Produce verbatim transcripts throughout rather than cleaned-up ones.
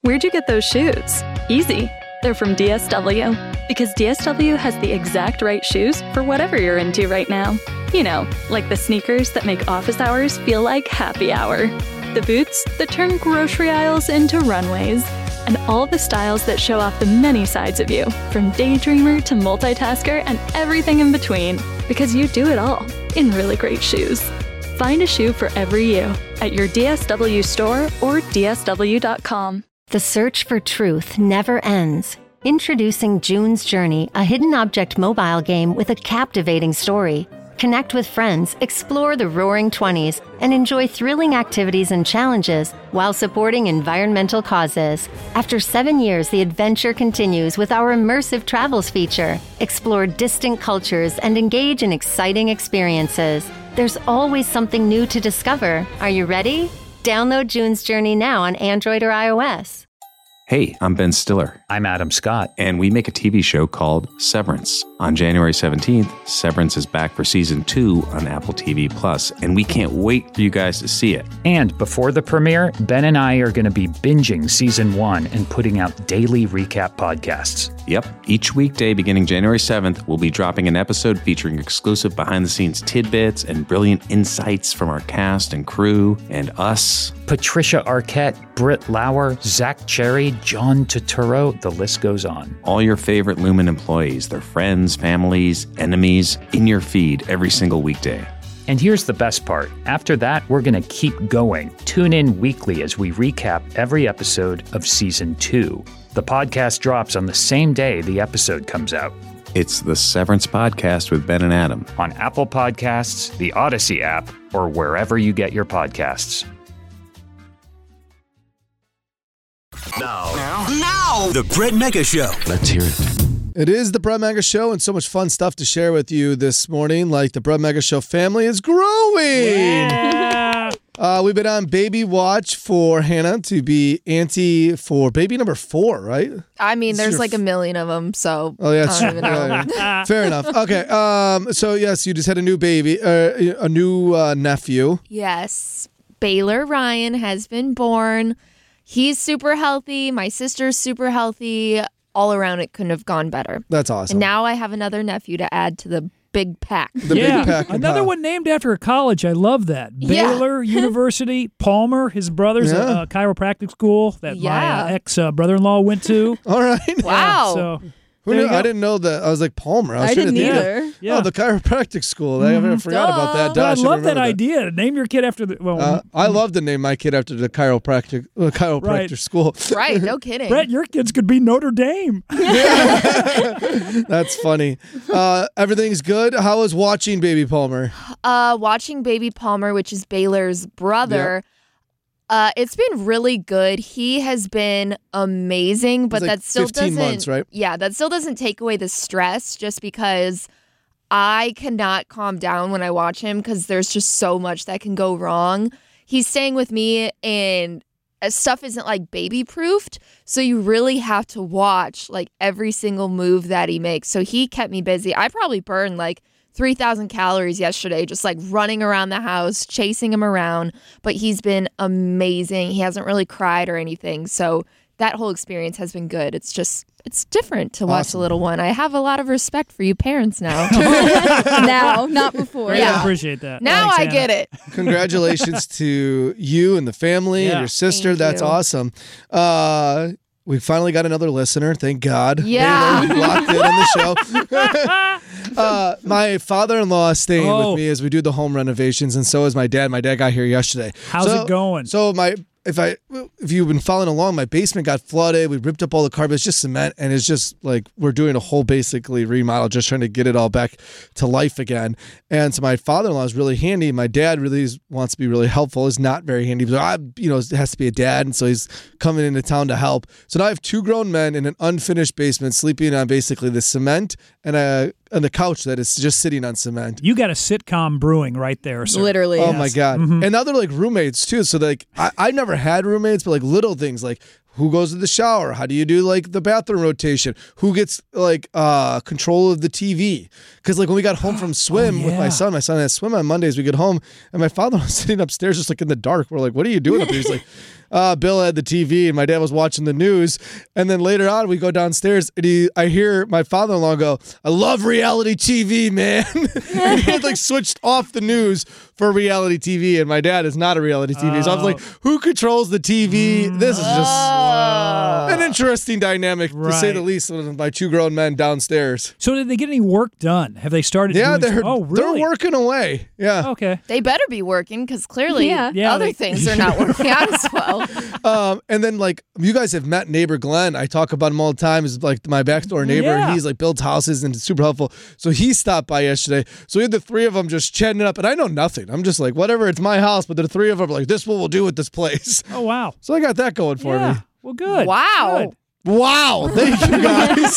Where'd you get those shoes? Easy. They're from D S W. Because D S W has the exact right shoes for whatever you're into right now. You know, like the sneakers that make office hours feel like happy hour. The boots that turn grocery aisles into runways. And all the styles that show off the many sides of you, from daydreamer to multitasker and everything in between. Because you do it all in really great shoes. Find a shoe for every you at your D S W store or D S W dot com. The search for truth never ends. Introducing June's Journey, a hidden object mobile game with a captivating story. Connect with friends, explore the roaring twenties, and enjoy thrilling activities and challenges while supporting environmental causes. After seven years, the adventure continues with our immersive travels feature. Explore distant cultures and engage in exciting experiences. There's always something new to discover. Are you ready? Download June's Journey now on Android or iOS. Hey, I'm Ben Stiller. I'm Adam Scott. And we make a T V show called Severance. On January seventeenth, Severance is back for season two on Apple T V Plus, and we can't wait for you guys to see it. And before the premiere, Ben and I are going to be binging season one and putting out daily recap podcasts. Yep. Each weekday beginning January seventh, we'll be dropping an episode featuring exclusive behind-the-scenes tidbits and brilliant insights from our cast and crew and us. Patricia Arquette, Britt Lauer, Zach Cherry, John Turturro, the list goes on. All your favorite Lumen employees, their friends, families, enemies, in your feed every single weekday. And here's the best part. After that, we're going to keep going. Tune in weekly as we recap every episode of season two. The podcast drops on the same day the episode comes out. It's the Severance Podcast with Ben and Adam. On Apple Podcasts, the Odyssey app, or wherever you get your podcasts. Now, now, now, the Brett Mega Show. Let's hear it. It is the Brett Mega Show, and so much fun stuff to share with you this morning. Like the Brett Mega Show family is growing. Yeah. Uh, we've been on baby watch for Hannah to be auntie for baby number four, right? I mean, This is there's your like f- a million of them, so Oh yeah, I it's don't true. even know. Yeah, yeah. Fair enough. Okay. Um. So yes, you just had a new baby, uh, a new uh, nephew. Yes, Baylor Ryan has been born. He's super healthy. My sister's super healthy. All around, it couldn't have gone better. That's awesome. And now I have another nephew to add to the big pack. The yeah, big pack. another pile. one named after a college. I love that. Yeah. Baylor University, Palmer, his brother's Yeah. a, a chiropractic school that Yeah. my uh, ex uh, brother-in-law went to. All right. Wow. So Who there knew? you go. I didn't know that. I was like Palmer. I, was I trying to didn't think of- either. Yeah. Oh, the chiropractic school. I I forgot about that. Duh. But I Duh, should love that remember idea. Name your kid after the. Well, Uh, I love to name my kid after the chiropractic uh, chiropractor Right. school. Right, no kidding. Brett, your kids could be Notre Dame. That's funny. Uh, everything's good. How was watching Baby Palmer? Uh, watching Baby Palmer, which is Baylor's brother, uh, it's been really good. He has been amazing, but like that still fifteen doesn't. months, right? Yeah, that still doesn't take away the stress. Just because I cannot calm down when I watch him because there's just so much that can go wrong. He's staying with me, and uh, stuff isn't like baby proofed, so you really have to watch like every single move that he makes. So he kept me busy. I probably burned like three thousand calories yesterday just like running around the house, chasing him around, but he's been amazing. He hasn't really cried or anything. So that whole experience has been good. It's just, it's different to watch Awesome. the little one. I have a lot of respect for you parents now. now, not before. Great, Yeah. I appreciate that. Now Thanks, I Hannah. get it. Congratulations to you and the family and Yeah. your sister. Thank That's you. awesome. Uh, we finally got another listener. Thank God. Yeah. Baylor locked in on the show. uh, my father-in-law is staying Oh. with me as we do the home renovations, and so is my dad. My dad got here yesterday. How's So- it going? So my if I if you've been following along, my basement got flooded. We ripped up all the carpet. It's just cement, and it's just like we're doing a whole basically remodel, just trying to get it all back to life again. And so my father-in-law is really handy. My dad really is, wants to be really helpful. Is not very handy, but I, you know, it has to be a dad, and so he's coming into town to help. So now I have two grown men in an unfinished basement sleeping on basically the cement and a on the couch that is just sitting on cement. You got a sitcom brewing right there, sir. Literally. Oh yes. my God. Mhm. And now they're like roommates too. So like I, I never had roommates, but like little things like who goes to the shower? How do you do like the bathroom rotation? Who gets like uh control of the T V? Because like when we got home from swim Oh, with my yeah. son, my son has swim on Mondays, we get home and my father was sitting upstairs just like in the dark. We're like, what are you doing up here? He's like, uh, Bill had the T V and my dad was watching the news. And then later on, we go downstairs and he, I hear my father-in-law go, I love reality T V, man. And he had like switched off the news for reality T V. And my dad is not a reality T V. Oh. So I was like, who controls the T V? Mm. This is just oh. an interesting dynamic, right. to say the least, with my two grown men downstairs. So did they get any work done? Have they started yeah, doing they're, some- Oh, really? They're working away. Yeah. Okay. They better be working because clearly Yeah. Yeah, other they- things are not working out as well. Um, and then, like, you guys have met neighbor Glenn. I talk about him all the time. He's like my backdoor neighbor. Yeah. He's like builds houses and super helpful. So he stopped by yesterday. So we had the three of them just chatting it up. And I know nothing. I'm just like, whatever, it's my house. But the three of them are like, this is what we'll do with this place. Oh, wow. So I got that going for yeah. me. Well, good. Wow. Good. Wow. Thank you, guys.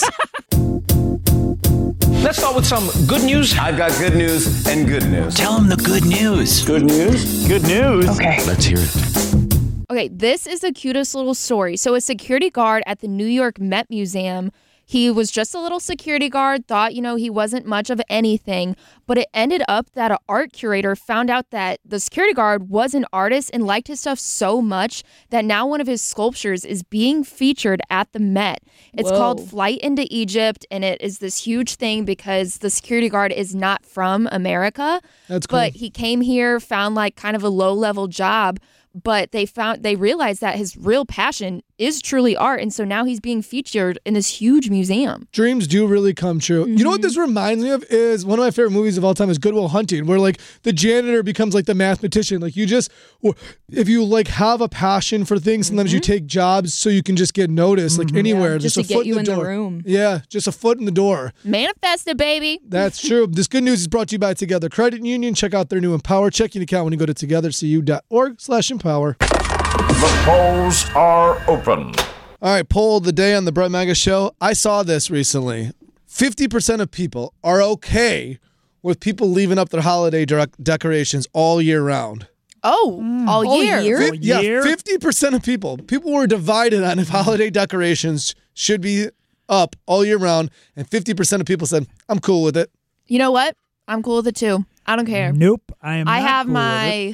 Let's start with some good news. I've got good news and good news. Tell them the good news. Good news? Good news. Okay. Let's hear it. Okay, this is the cutest little story. So a security guard at the New York Met Museum, he was just a little security guard, thought, you know, he wasn't much of anything, but it ended up that an art curator found out that the security guard was an artist and liked his stuff so much that now one of his sculptures is being featured at the Met. It's Whoa. called Flight into Egypt, and it is this huge thing because the security guard is not from America. That's cool. But he came here, found like kind of a low-level job, but they found they realized that his real passion is truly art, and so now he's being featured in this huge museum. Dreams do really come true. Mm-hmm. You know what this reminds me of is one of my favorite movies of all time is Good Will Hunting, where like the janitor becomes like the mathematician. Like you just, if you like have a passion for things, sometimes mm-hmm. you take jobs so you can just get noticed, like mm-hmm. anywhere. Yeah, just, just a to foot get you in the in the door. room. Yeah, just a foot in the door. Manifest it, baby. That's true. This good news is brought to you by Together Credit Union. Check out their new Empower checking account when you go to together c u dot org slash empower. The polls are open. All right, poll of the day on the Brett Mega Show. I saw this recently. fifty percent of people are okay with people leaving up their holiday de- decorations all year round. Oh, mm. all, all year? year? Fi- yeah, fifty percent of people. People were divided on if holiday decorations should be up all year round, and fifty percent of people said, I'm cool with it. You know what? I'm cool with it too. I don't care. Nope, I am I not have cool my...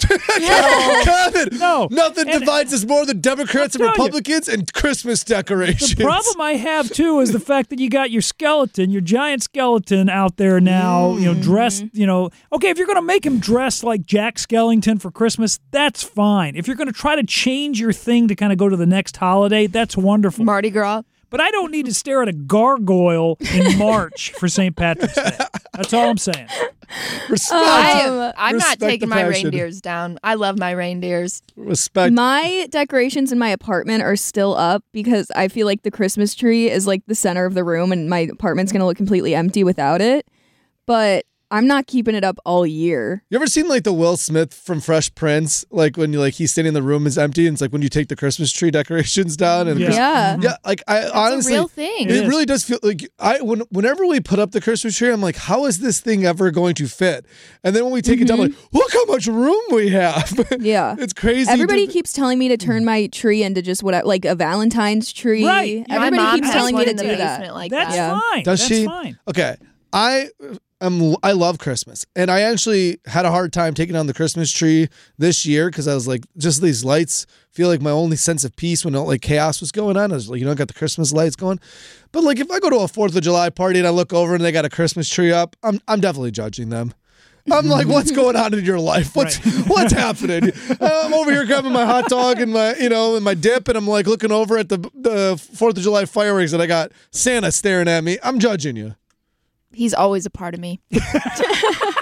Kevin, No. nothing And- divides us more than Democrats and I'll tell you. Republicans and Christmas decorations. The problem I have, too, is the fact that you got your skeleton, your giant skeleton out there now, you know, dressed, you know. Okay, if you're going to make him dress like Jack Skellington for Christmas, that's fine. If you're going to try to change your thing to kind of go to the next holiday, that's wonderful. Mardi Gras. But I don't need to stare at a gargoyle in March for Saint Patrick's Day. That's all I'm saying. Respect. I am, I'm Respect not taking the my passion. reindeers down. I love my reindeers. Respect. My decorations in my apartment are still up because I feel like the Christmas tree is like the center of the room and my apartment's going to look completely empty without it. But I'm not keeping it up all year. You ever seen like the Will Smith from Fresh Prince? Like when you like he's sitting in the room is empty and it's like when you take the Christmas tree decorations down and Yeah. Christ- Yeah. yeah, like I It's honestly a real thing. It, It is. really does feel like I when whenever we put up the Christmas tree, I'm like, how is this thing ever going to fit? And then when we take it down, I'm like, look how much room we have. Yeah. It's crazy. Everybody to- keeps telling me to turn my tree into just what I, like a Valentine's tree. Right. My Everybody mom keeps has telling one me to in the do basement that. like That's that. Yeah. fine. Does That's she? fine. Okay. I am I love Christmas. And I actually had a hard time taking down the Christmas tree this year because I was like, just these lights feel like my only sense of peace when like chaos was going on. I was like, you know, I got the Christmas lights going. But like if I go to a fourth of July party and I look over and they got a Christmas tree up, I'm I'm definitely judging them. I'm like, what's going on in your life? What's Right. what's happening? Uh, I'm over here grabbing my hot dog and my, you know, and my dip, and I'm like looking over at the the Fourth of July fireworks, and I got Santa staring at me. I'm judging you. He's always a part of me. The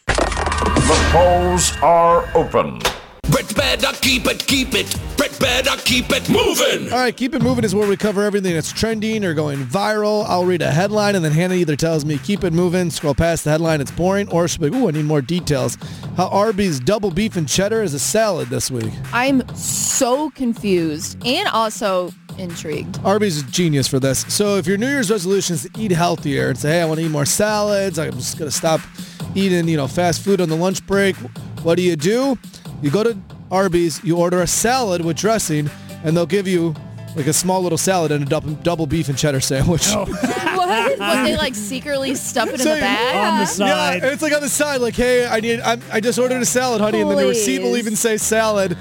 polls are open. Brett better keep it, keep it. Brett better keep it moving. All right, Keep It Moving is where we cover everything that's trending or going viral. I'll read a headline, and then Hannah either tells me, keep it moving, scroll past the headline, it's boring, or she'll be like, ooh, I need more details. How Arby's double beef and cheddar is a salad this week. I'm so confused and also intrigued. Arby's is genius for this. So if your New Year's resolution is to eat healthier and say, hey, I want to eat more salads, I'm just going to stop eating, you know, fast food on the lunch break, what do you do? You go to Arby's, you order a salad with dressing, and they'll give you like a small little salad and a double, double beef and cheddar sandwich. Oh. What? What, they like secretly stuff it in So the bag? On the Yeah, side. and it's like on the side, like, hey, I need, I'm, I just ordered a salad, honey, and then the Please. receipt will even say salad. But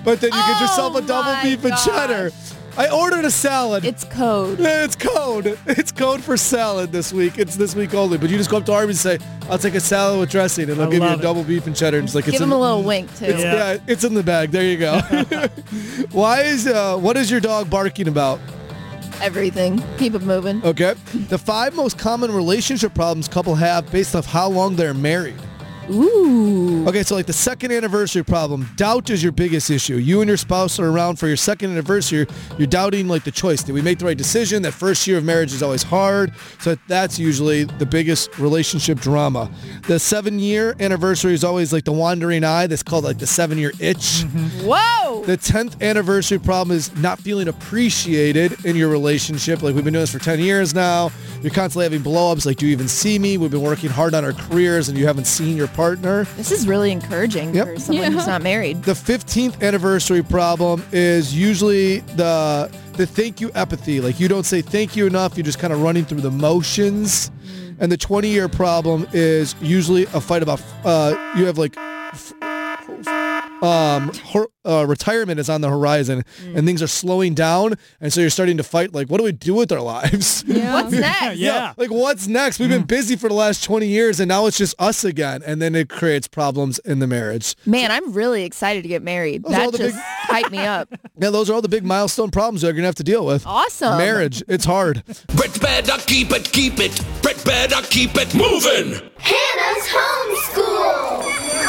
but then you get yourself a Oh double my beef and gosh. cheddar. I ordered a salad. It's code. It's code. It's code for salad this week. It's this week only. But you just go up to Arby's and say, I'll take a salad with dressing, and they'll I give you a love it. double beef and cheddar. And it's like, Give it's him in, a little wink too. It's, Yeah. yeah. it's in the bag. There you go. Why is, uh, what is your dog barking about? Everything. Keep it moving. Okay. The five most common relationship problems couple have based off how long they're married. Ooh. Okay, so like the second anniversary problem, doubt is your biggest issue. You and your spouse are around for your second anniversary. You're doubting like the choice. Did we make the right decision? That first year of marriage is always hard. So that's usually the biggest relationship drama. The seven year anniversary is always like the wandering eye. That's called like the seven year itch. Whoa. The tenth anniversary problem is not feeling appreciated in your relationship. Like we've been doing this for ten years now. You're constantly having blow-ups. Like, do you even see me? We've been working hard on our careers and you haven't seen your partner. This is really encouraging Yep. for someone Yeah. who's not married. The fifteenth anniversary problem is usually the the thank you apathy. Like you don't say thank you enough. You're just kind of running through the motions. And the twenty year problem is usually a fight about uh, you have like f- um hor- uh, retirement is on the horizon and things are slowing down, and so you're starting to fight like, what do we do with our lives? What's next? Yeah. Like what's next? We've been busy for the last twenty years and now it's just us again, and then it creates problems in the marriage. Man, I'm really excited to get married. Those are all That the just big- hyped me up. Yeah, those are all the big milestone problems you're gonna have to deal with. Awesome. Marriage, it's hard. Brett better keep it, keep it. Brett better keep it moving. Hannah's homeschool.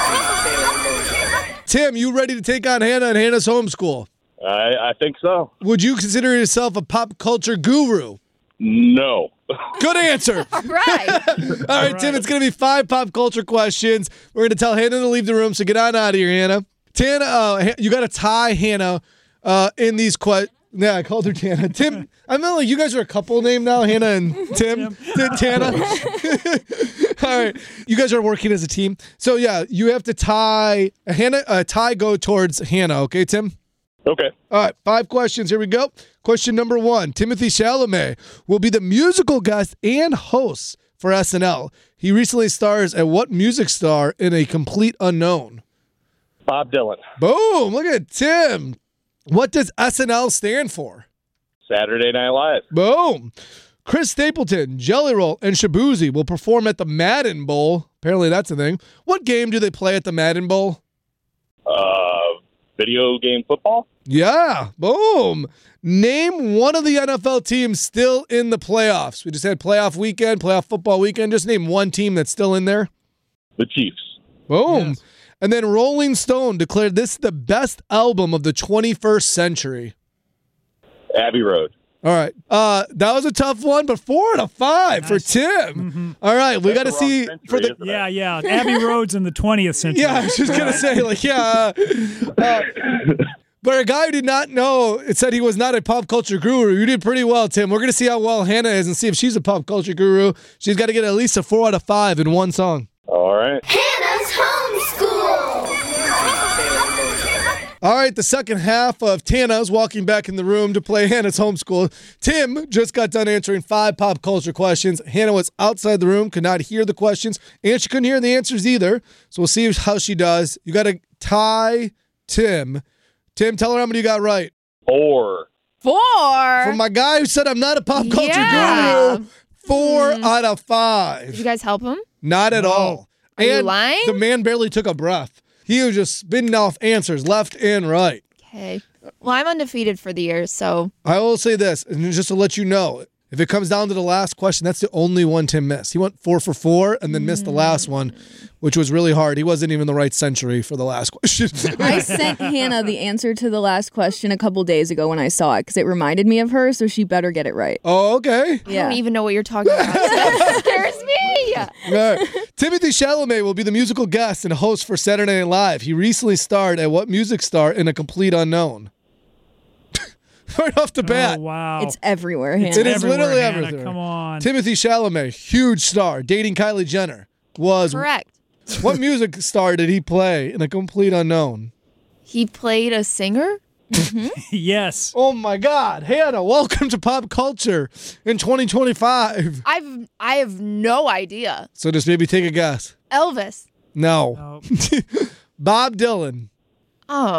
Tim, you ready to take on Hannah and Hannah's homeschool? I, I think so. Would you consider yourself a pop culture guru? No. Good answer. All right. All right, Tim, it's going to be five pop culture questions. We're going to tell Hannah to leave the room, so get on out of here, Hannah. Tana, uh, Ha- you got to tie Hannah uh, in these questions. Yeah, I called her Tana. Tim, I mean, like, you guys are a couple name now, Hannah and Tim. T- Tana. All right, you guys are working as a team. So, yeah, you have to tie Hannah, uh, tie go towards Hannah, okay, Tim? Okay. All right, five questions. Here we go. Question number one. Timothée Chalamet will be the musical guest and host for S N L. He recently stars at what music star in A Complete Unknown? Bob Dylan. Boom. Look at Tim. What does S N L stand for? Saturday Night Live. Boom. Chris Stapleton, Jelly Roll, and Shabuzi will perform at the Madden Bowl. Apparently that's a thing. What game do they play at the Madden Bowl? Uh, video game football? Yeah, boom. Name one of the N F L teams still in the playoffs. We just had playoff weekend, playoff football weekend. Just name one team that's still in there. The Chiefs. Boom. Yes. And then Rolling Stone declared this the best album of the twenty-first century. Abbey Road. All right. Uh, that was a tough one, but four out of five for Tim. Mm-hmm. All right. We got to That's the wrong see century, for the. isn't it? Yeah, yeah. Abbey Road's in the twentieth century. Yeah, I was just going to say, like, yeah. uh, uh, But a guy who did not know, it said he was not a pop culture guru. You did pretty well, Tim. We're going to see how well Hannah is and see if she's a pop culture guru. She's got to get at least a four out of five in one song. All right. Hannah's homeschool. All right, the second half of Tana's walking back in the room to play Hannah's homeschool. Tim just got done answering five pop culture questions. Hannah was outside the room, could not hear the questions, and she couldn't hear the answers either. So we'll see how she does. You got to tie Tim. Tim, tell her how many you got right. Four. Four. From my guy who said I'm not a pop culture Yeah. guru, four out of five. Did you guys help him? Not at all. Are you And lying? the man barely took a breath. He was just spitting off answers left and right. Okay. Well, I'm undefeated for the year, so I will say this, and just to let you know, if it comes down to the last question, that's the only one Tim missed. He went four for four and then missed the last one, which was really hard. He wasn't even the right century for the last question. I sent Hannah the answer to the last question a couple days ago when I saw it because it reminded me of her, so she better get it right. Oh, okay. I don't even know what you're talking about. That scares me. All right. Timothée Chalamet will be the musical guest and host for Saturday Night Live. He recently starred at what music star in A Complete Unknown? Right off the bat. Oh, wow. It's everywhere, Hannah. It is everywhere, literally Hannah. everything. Come on. Timothée Chalamet, huge star, dating Kylie Jenner, was Correct. what music star did he play in A Complete Unknown? He played a singer? Yes. Oh my God, Hannah! Welcome to pop culture in twenty twenty-five. I've I have no idea. So just maybe take a guess. Elvis. No, Oh. Bob Dylan. Oh.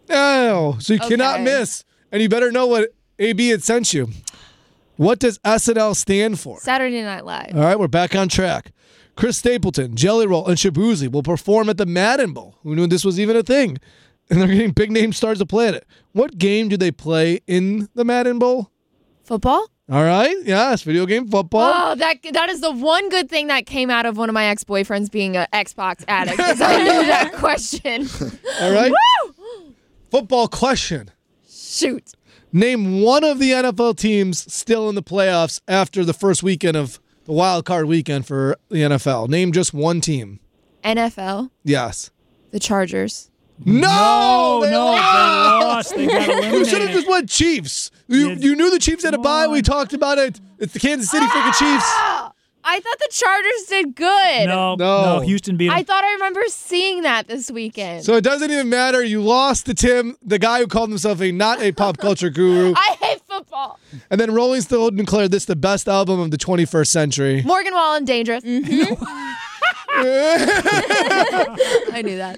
Oh, so you cannot Okay. miss. And you better know what A B had sent you. What does S N L stand for? Saturday Night Live. All right, we're back on track. Chris Stapleton, Jelly Roll, and Shabuzi will perform at the Madden Bowl. Who knew this was even a thing? And they're getting big name stars to play at it. What game do they play in the Madden Bowl? Football? All right, yes, video game football. Oh, that that is the one good thing that came out of one of my ex-boyfriends being an Xbox addict. Because I knew that question. All right. Woo! Football question. Shoot. Name one of the N F L teams still in the playoffs after the first weekend of the wild card weekend for the N F L. Name just one team. N F L? Yes. The Chargers. No, they no, lost. they lost. They got You should have eliminated. just went Chiefs. You you knew the Chiefs had a bye. We talked about it. It's the Kansas City freaking Chiefs. Ah! I thought the Chargers did good. No, No. no, Houston beat them. I thought I remember seeing that this weekend. So it doesn't even matter. You lost to Tim, the guy who called himself a not a pop culture guru. I hate football. And then Rolling Stone declared this the best album of the twenty-first century. Morgan Wallen, Dangerous. I knew that.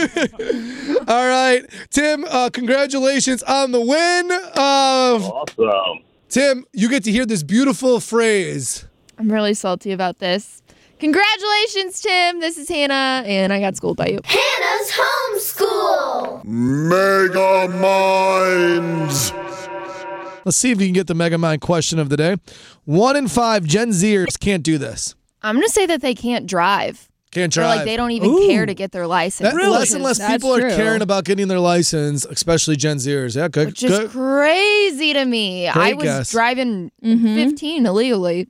All right, Tim, uh, congratulations on the win. Uh, Awesome. Tim, you get to hear this beautiful phrase. I'm really salty about this. Congratulations, Tim. This is Hannah, and I got schooled by you. Hannah's homeschool. Mega Minds. Let's see if you can get the Mega Mind question of the day. One in five Gen Zers can't do this. I'm going to say that they can't drive. Can't Or drive. like they don't even Ooh. care to get their license. That, less and less That's people are true. caring about getting their license, especially Gen Zers. Yeah, good. Which is good. crazy to me. I Great was guess. driving Mm-hmm. fifteen illegally.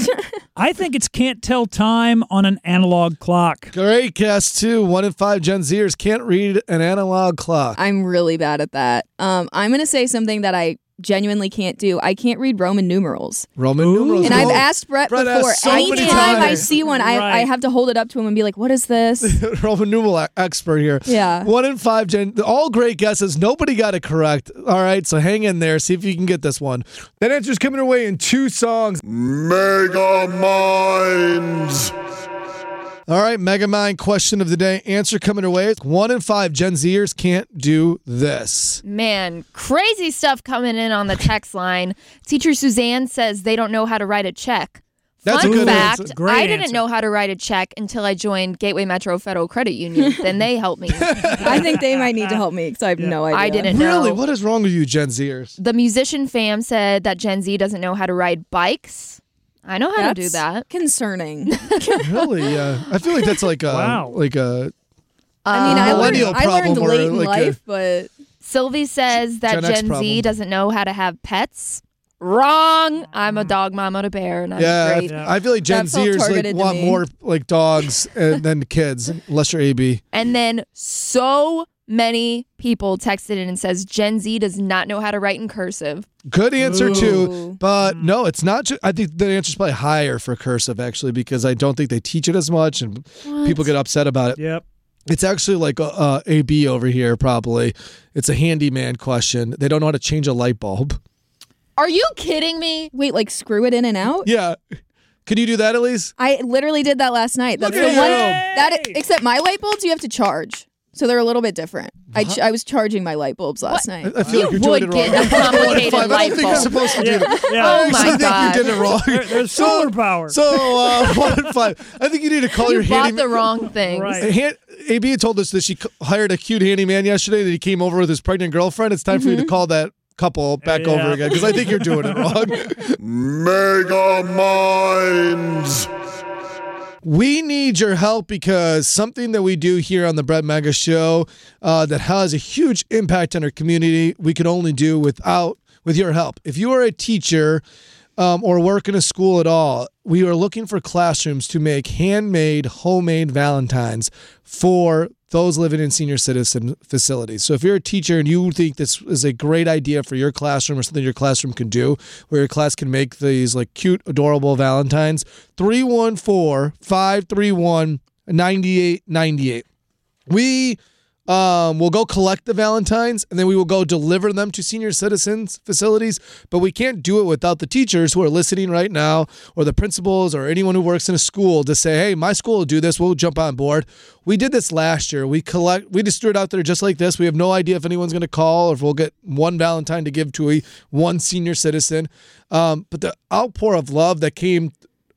I think it's can't tell time on an analog clock. Great guess, too. One in five Gen Zers can't read an analog clock. I'm really bad at that. Um, I'm going to say something that I genuinely can't do. I can't read Roman numerals. Roman Ooh. numerals. And I've Oh, asked Brett, Brett before. asked so many Anytime I times. see one, I, Right. I have to hold it up to him and be like, what is this? Roman numeral e- expert here. Yeah. One in five Gen. All great guesses. Nobody got it correct. All right, so hang in there. See if you can get this one. That answer's coming our way in two songs. Mega Minds. All right, Mega Mind question of the day. Answer coming our way. One in five Gen Zers can't do this. Man, crazy stuff coming in on the text line. Teacher Suzanne says they don't know how to write a check. That's Fun a good fact, answer. Great I didn't answer. know how to write a check until I joined Gateway Metro Federal Credit Union. Then they helped me. I think they might need to help me because I have no idea. I didn't know. Really? What is wrong with you, Gen Zers? The musician fam said that Gen Z doesn't know how to ride bikes. I know how That's to do that. concerning. Really? Yeah. I feel like that's like a Wow. like a I mean, I learned, millennial I learned problem or late in like a- life, but Sylvie says that Gen X Gen problem. Z doesn't know how to have pets. Wrong. I'm a dog mama to bear, and I'm yeah. I, great. I feel like Gen That felt Zers like targeted to want me. more like dogs uh, than kids, unless you're A B. And then so many people texted in and says Gen Z does not know how to write in cursive. Good answer too, Ooh. but no, it's not. Ju- I think the answer's probably higher for cursive actually because I don't think they teach it as much, and people get upset about it. Yep. It's actually like a, uh, A B over here probably. It's a handyman question. They don't know how to change a light bulb. Are you kidding me? wait, like screw it in and out? Yeah, can you do that, Elise? I literally did that last night. That's Look the at one you. that except my light bulbs you have to charge. So they're a little bit different. I, ch- I was charging my light bulbs last night. I feel You like you're doing would it get wrong. a complicated Five. I light don't think you're bulb. supposed to do that. Yeah. Oh I my actually think God. you did it wrong. There- There's solar power. So uh, one in five. I think you need to call You your bought handyman. the wrong things. Right. Han- A B had told us that she c- hired a cute handyman yesterday. That he came over with his pregnant girlfriend. It's time for you to call that couple back Yeah. over again because I think you're doing it wrong. Mega Minds. We need your help because something that we do here on the Brett Mega Show uh, that has a huge impact on our community, we could only do without with your help. If you are a teacher um, or work in a school at all, we are looking for classrooms to make handmade, homemade Valentines for those living in senior citizen facilities. So if you're a teacher and you think this is a great idea for your classroom or something your classroom can do, where your class can make these like cute, adorable Valentines, three one four, five three one, nine eight nine eight. We Um, we'll go collect the Valentines, and then we will go deliver them to senior citizens facilities. But we can't do it without the teachers who are listening right now, or the principals, or anyone who works in a school to say, hey, my school will do this. We'll jump on board. We did this last year. We collect. We just threw it out there just like this. We have no idea if anyone's going to call or if we'll get one Valentine to give to a one senior citizen. Um, but the outpour of love that came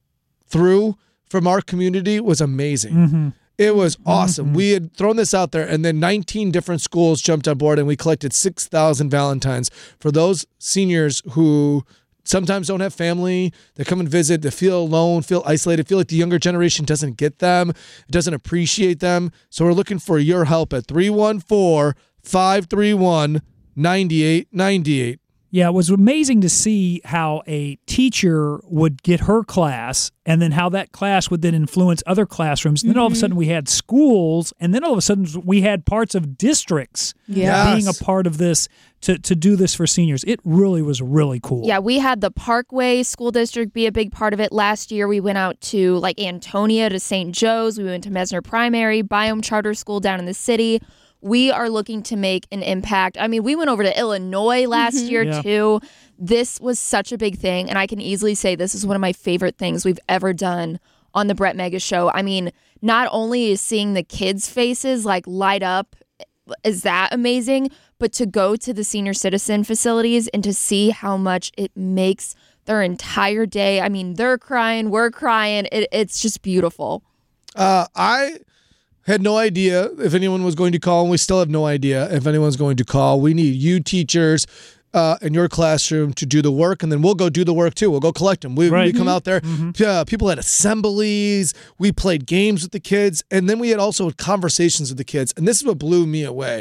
through from our community was amazing. Mm-hmm. It was awesome. Mm-hmm. We had thrown this out there, and then nineteen different schools jumped on board, and we collected six thousand Valentines for those seniors who sometimes don't have family. They come and visit. They feel alone, feel isolated, feel like the younger generation doesn't get them, doesn't appreciate them. So we're looking for your help at three one four, five three one, nine eight nine eight. Yeah, it was amazing to see how a teacher would get her class, and then how that class would then influence other classrooms. And then all of a sudden we had schools, and then all of a sudden we had parts of districts Yes. being a part of this to, to do this for seniors. It really was really cool. Yeah, we had the Parkway School District be a big part of it. Last year, we went out to like Antonia, to Saint Joe's. We went to Mesner Primary, Biome Charter School down in the city. We are looking to make an impact. I mean, we went over to Illinois last Mhm. year, Yeah. too. This was such a big thing, and I can easily say this is one of my favorite things we've ever done on the Brett Mega Show. I mean, not only is seeing the kids' faces like light up, is that amazing, but to go to the senior citizen facilities and to see how much it makes their entire day. I mean, they're crying, we're crying. It, it's just beautiful. Uh, I had no idea if anyone was going to call, and we still have no idea if anyone's going to call. We need you teachers uh, in your classroom to do the work, and then we'll go do the work too. We'll go collect them. We, Right. we come out there. Mhm. Uh, people had assemblies. We played games with the kids, and then we had also conversations with the kids. And this is what blew me away,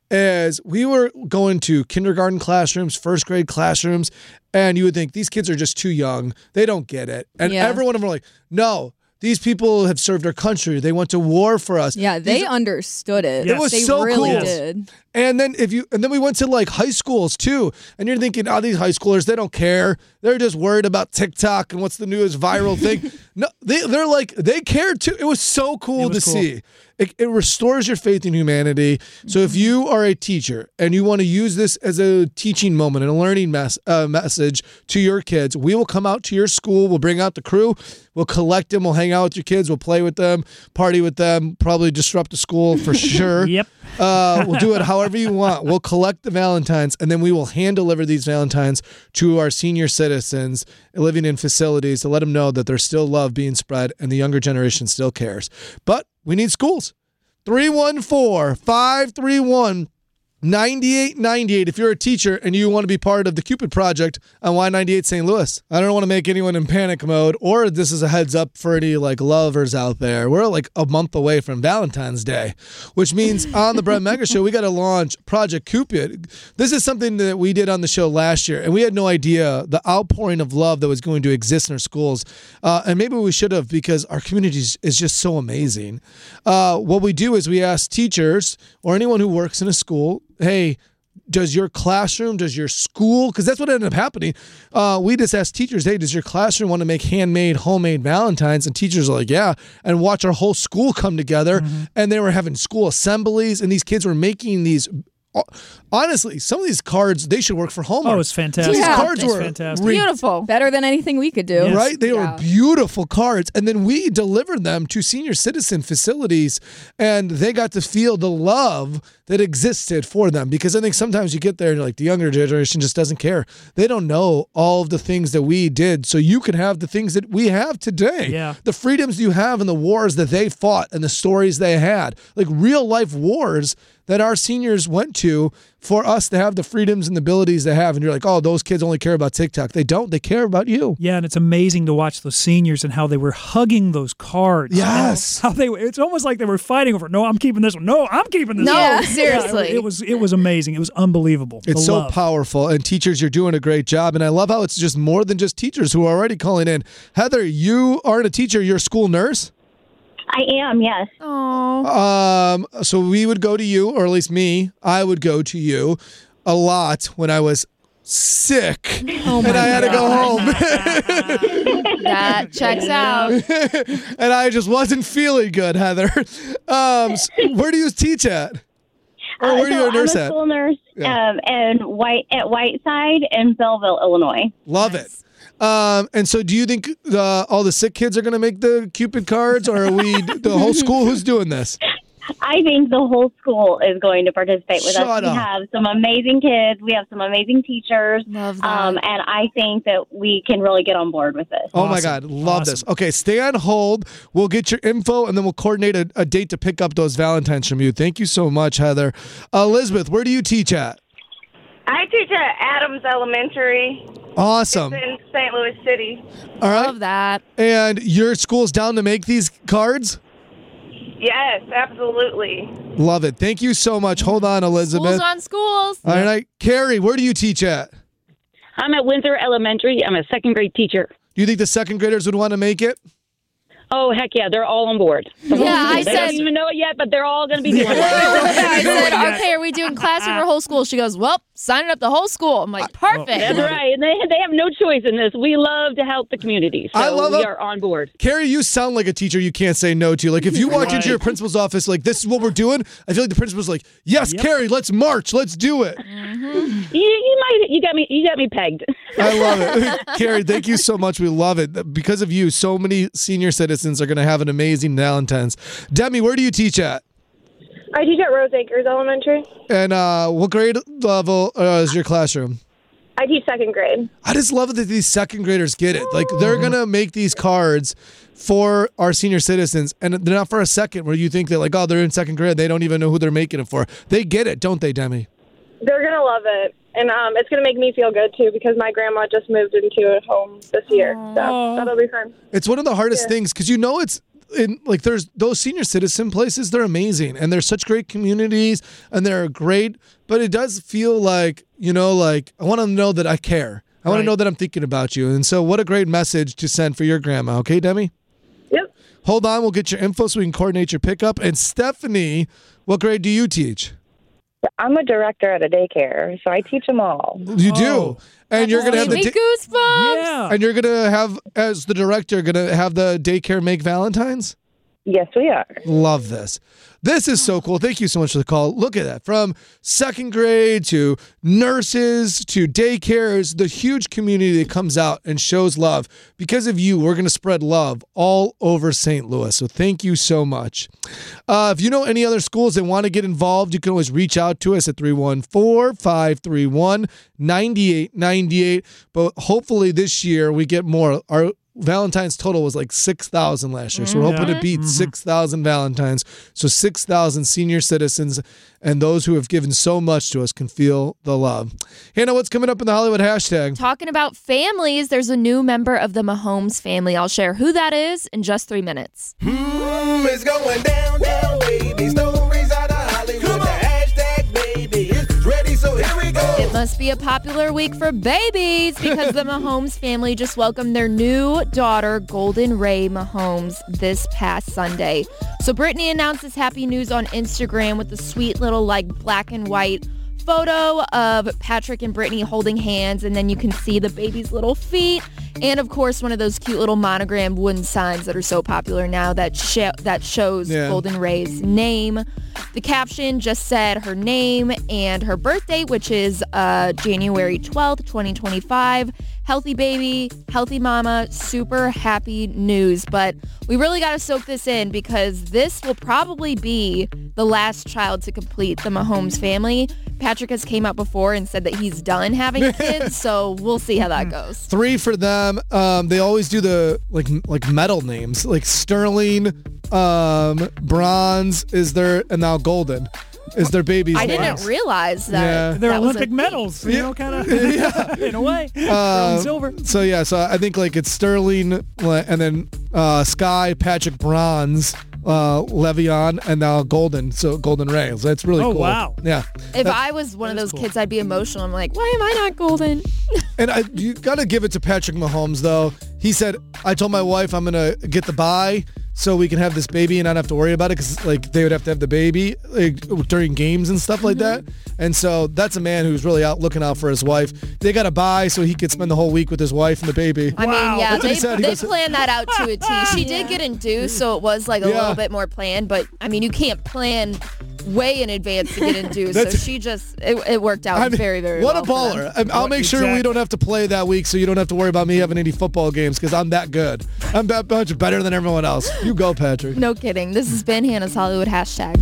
is we were going to kindergarten classrooms, first grade classrooms, and you would think these kids are just too young. They don't get it. And Yeah. every one of them were like, no. These people have served our country. They went to war for us. Yeah, they These are- understood it. It was they so really cool. did. And then if you and then we went to like high schools too. And you're thinking, oh, these high schoolers, they don't care. They're just worried about TikTok and what's the newest viral thing. No, they they're like they care too. It was so cool It was to cool. see. It, it restores your faith in humanity. So if you are a teacher and you want to use this as a teaching moment and a learning mess, uh, message to your kids, we will come out to your school. We'll bring out the crew. We'll collect them. We'll hang out with your kids. We'll play with them, party with them, probably disrupt the school for sure. Yep. Uh, we'll do it however you want. We'll collect the Valentines, and then we will hand deliver these Valentines to our senior citizens living in facilities to let them know that there's still love being spread and the younger generation still cares. But we need schools. three one four, five three one, nine eight nine eight if you're a teacher and you want to be part of the Cupid Project on Y ninety-eight Saint Louis. I don't want to make anyone in panic mode, or this is a heads up for any like lovers out there. We're like a month away from Valentine's Day, which means on the Brett Mega Show, we got to launch Project Cupid. This is something that we did on the show last year, and we had no idea the outpouring of love that was going to exist in our schools. Uh, and maybe we should have, because our community is just so amazing. Uh, what we do is we ask teachers or anyone who works in a school, hey, does your classroom, does your school, because that's what ended up happening. Uh, we just asked teachers, hey, does your classroom want to make handmade, homemade Valentines? And teachers are like, yeah, and watch our whole school come together. Mm-hmm. And they were having school assemblies, and these kids were making these. Honestly, some of these cards, they should work for Hallmark. Oh, it's fantastic. These Yeah. cards It's were fantastic. re- Beautiful. Better than anything we could do. Yes. Right? They Yeah. were beautiful cards. And then we delivered them to senior citizen facilities, and they got to feel the love that existed for them. Because I think sometimes you get there and you're like, the younger generation just doesn't care. They don't know all of the things that we did. So you can have the things that we have today. Yeah. The freedoms you have and the wars that they fought and the stories they had. Like real life wars that our seniors went to for us to have the freedoms and the abilities they have. And you're like, oh, those kids only care about TikTok. They don't. They care about you. Yeah, and it's amazing to watch those seniors and how they were hugging those cards. Yes. How they it's almost like they were fighting over, no, I'm keeping this one. No, I'm keeping this No, one. Yeah, seriously. it, it was it was amazing. It was unbelievable. It's The so love. powerful. And teachers, you're doing a great job. And I love how it's just more than just teachers who are already calling in. Heather, you aren't a teacher. You're a school nurse? I am, yes. Oh. Um, so we would go to you, or at least me, I would go to you a lot when I was sick Oh my and I had to go gosh. home. That checks out. And I just wasn't feeling good, Heather. Um, s- where do you teach at? Or where do you so a nurse I'm a at? school nurse Yeah. um, and White at Whiteside in Belleville, Illinois. Love it. Um, and so do you think uh, all the sick kids are going to make the Cupid cards, or are we the whole school who's doing this? I think the whole school is going to participate with Shut us. We up. have some amazing kids. We have some amazing teachers. Love that. Um, and I think that we can really get on board with this. Oh my God, love this. Okay, stay on hold. We'll get your info and then we'll coordinate a, a date to pick up those Valentines from you. Thank you so much, Heather. Uh, Elizabeth, where do you teach at? I teach at Adams Elementary. Awesome. It's in Saint Louis City. All right. Love that. And your school's down to make these cards? Yes, absolutely. Love it. Thank you so much. Hold on, Elizabeth. Schools on schools. All right. Carrie, where do you teach at? I'm at Windsor Elementary. I'm a second grade teacher. Do you think the second graders would want to make it? Oh, heck yeah. They're all on board. The whole Yeah, school. I they said- don't even know it yet, but they're all going to be doing it. I said, okay, are we doing classroom or whole school? She goes, well, signing up the whole school. I'm like, perfect. That's right. And they, they have no choice in this. We love to help the community. So I love we it. are on board. Carrie, you sound like a teacher you can't say no to. Like, if you walk Right. into your principal's office, like, this is what we're doing, I feel like the principal's like, yes, Carrie, let's march. Let's do it. You, you might. You got me. You got me pegged. I love it. Carrie, thank you so much. We love it. Because of you, so many senior citizens are going to have an amazing Valentine's. Demi, where do you teach at? I teach at Rose Acres Elementary. And uh, what grade level uh, is your classroom? I teach second grade. I just love that these second graders get it. Like, they're going to make these cards for our senior citizens, and they're not for a second where you think that, like, oh, they're in second grade. They don't even know who they're making it for. They get it, don't they, Demi? They're going to love it. And um, it's going to make me feel good, too, because my grandma just moved into a home this year. So that'll be fun. It's one of the hardest Yeah. things because you know it's in like there's those senior citizen places. They're amazing and they're such great communities and they're great. But it does feel like, you know, like I want to know that I care. I want to Right. know that I'm thinking about you. And so, what a great message to send for your grandma. Okay, Demi. Yep. Hold on, we'll get your info so we can coordinate your pickup. And Stephanie, what grade do you teach? I'm a director at a daycare, so I teach them all. You do, and you're gonna have the me da- goosebumps. Yeah. and you're gonna have as the director gonna have the daycare make Valentines. Yes, we are. Love this. This is so cool. Thank you so much for the call. Look at that. From second grade to nurses to daycares, the huge community that comes out and shows love. Because of you, we're going to spread love all over Saint Louis. So thank you so much. Uh, if you know any other schools that want to get involved, you can always reach out to us at three one four, five three one, nine eight nine eight. But hopefully this year we get more. Our Valentine's total was like six thousand last year. So we're hoping Yeah. to beat six thousand Valentines. So six thousand senior citizens and those who have given so much to us can feel the love. Hannah, what's coming up in the Hollywood hashtag? Talking about families, there's a new member of the Mahomes family. I'll share who that is in just three minutes. Mm, it's going down, down, baby. Stories out of Hollywood. The hashtag, baby, it's ready, so here we go. It must be a popular week for babies because the Mahomes family just welcomed their new daughter, Golden Ray Mahomes, this past Sunday. So Brittany announced this happy news on Instagram with a sweet little like black and white photo of Patrick and Brittany holding hands, and then you can see the baby's little feet, and of course one of those cute little monogrammed wooden signs that are so popular now that sh- that shows Yeah. Golden Ray's name. The caption just said her name and her birthday, which is uh, January twelfth, twenty twenty-five. Healthy baby, healthy mama, super happy news. But we really got to soak this in because this will probably be the last child to complete the Mahomes family. Patrick has came out before and said that he's done having kids, so we'll see how that goes. Three for them. Um, they always do the like like medal names, like Sterling, um, bronze is their, and now golden is their baby's I name. didn't realize that. Yeah. They're that was a Olympic thing. medals, you know, kind of in a way. Gold Uh, and silver. So yeah, so I think like it's Sterling, and then uh, Sky, Patrick, bronze, uh, Le'Veon, and now golden. So Golden Ray. So that's really Oh, cool. wow. Yeah. If That- I was one of those kids, I'd be emotional. I'm like, why am I not golden? And I, you got to give it to Patrick Mahomes, though. He said, I told my wife I'm going to get the bye so we can have this baby and not have to worry about it because, like, they would have to have the baby like, during games and stuff like that. And so that's a man who's really out looking out for his wife. They got a bye so he could spend the whole week with his wife and the baby. I mean, yeah, That's what they, he said. He they goes, planned that out to a T. She did get induced, so it was like a Yeah. little bit more planned. But, I mean, you can't plan way in advance to get into. So That's- she just, it, it worked out I mean, very, very what well. a for baller. them. I- I'll make sure we exactly. don't have to play that week so you don't have to worry about me having any football games because I'm that good. I'm that much better than everyone else. You go, Patrick. No kidding. This has been Hannah's Hollywood hashtag.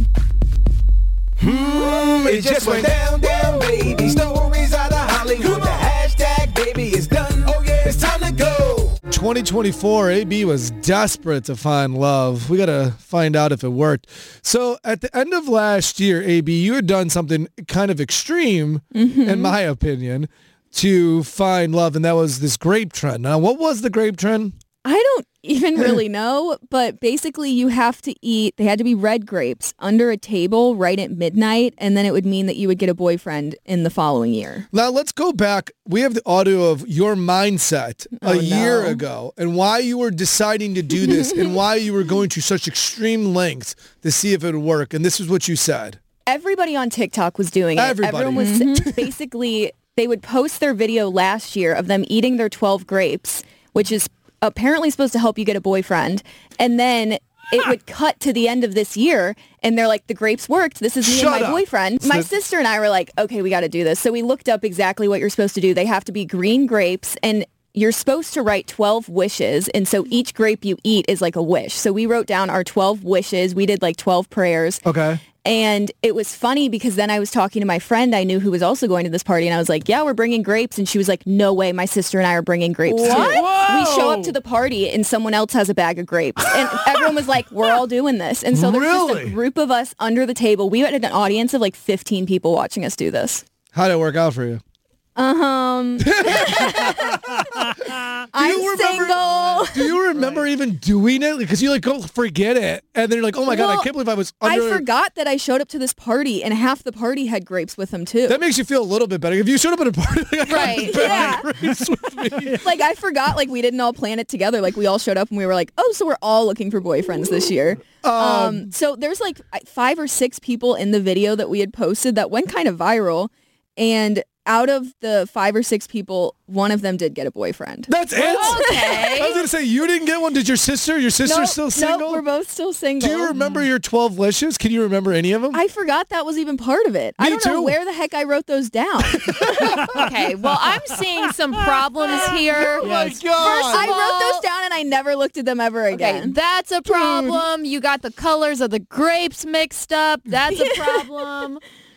Mm, it just went down, down, baby. Stories out of Hollywood. The hashtag, baby, is done. Oh, yeah, it's time to go. twenty twenty-four, A B was desperate to find love. We got to find out if it worked. So at the end of last year, A B, you had done something kind of extreme, in my opinion, to find love, and that was this grape trend. Now, what was the grape trend? I don't even really know, but basically you have to eat, they had to be red grapes under a table right at midnight, and then it would mean that you would get a boyfriend in the following year. Now, let's go back. We have the audio of your mindset a Oh, year no. ago and why you were deciding to do this and why you were going to such extreme lengths to see if it would work. And this is what you said. Everybody on TikTok was doing it. Everybody. Everyone was basically, they would post their video last year of them eating their twelve grapes, which is apparently supposed to help you get a boyfriend. And then it would cut to the end of this year and they're like, the grapes worked. This is me Shut and my up. boyfriend. My So- sister and I were like, okay, we got to do this. So we looked up exactly what you're supposed to do. They have to be green grapes and you're supposed to write twelve wishes. And so each grape you eat is like a wish. So we wrote down our twelve wishes. We did like twelve prayers. Okay. And it was funny because then I was talking to my friend I knew who was also going to this party, and I was like, yeah, we're bringing grapes. And she was like, no way, my sister and I are bringing grapes What? too. Whoa. We show up to the party and someone else has a bag of grapes. And everyone was like, we're all doing this. And so there's just Really? a group of us under the table. We had an audience of like fifteen people watching us do this. How did it work out for you? Um, I'm you remember- single. Do you remember even doing it? Because you like go forget it, and then you're like, "Oh my god, I Well, can't believe I was under." I forgot that I showed up to this party and half the party had grapes with them too. That makes you feel a little bit better. If you showed up at a party, like, I got Right, this bag yeah. of grapes with me. Like I forgot, like we didn't all plan it together. Like we all showed up and we were like, oh, so we're all looking for boyfriends this year. Um, um so there's like five or six people in the video that we had posted that went kind of viral, and out of the five or six people, one of them did get a boyfriend. That's it. Okay. I was gonna say you didn't get one. Did your sister? Your sister's Nope, still single? Nope, we're both still single. Do you remember your twelve wishes? Can you remember any of them? I forgot that was even part of it. I Me don't know too. where the heck I wrote those down. Okay, well, I'm seeing some problems here. Oh my First god! of I wrote all- those down and I never looked at them ever Okay, again. that's a problem. You got the colors of the grapes mixed up. That's a problem.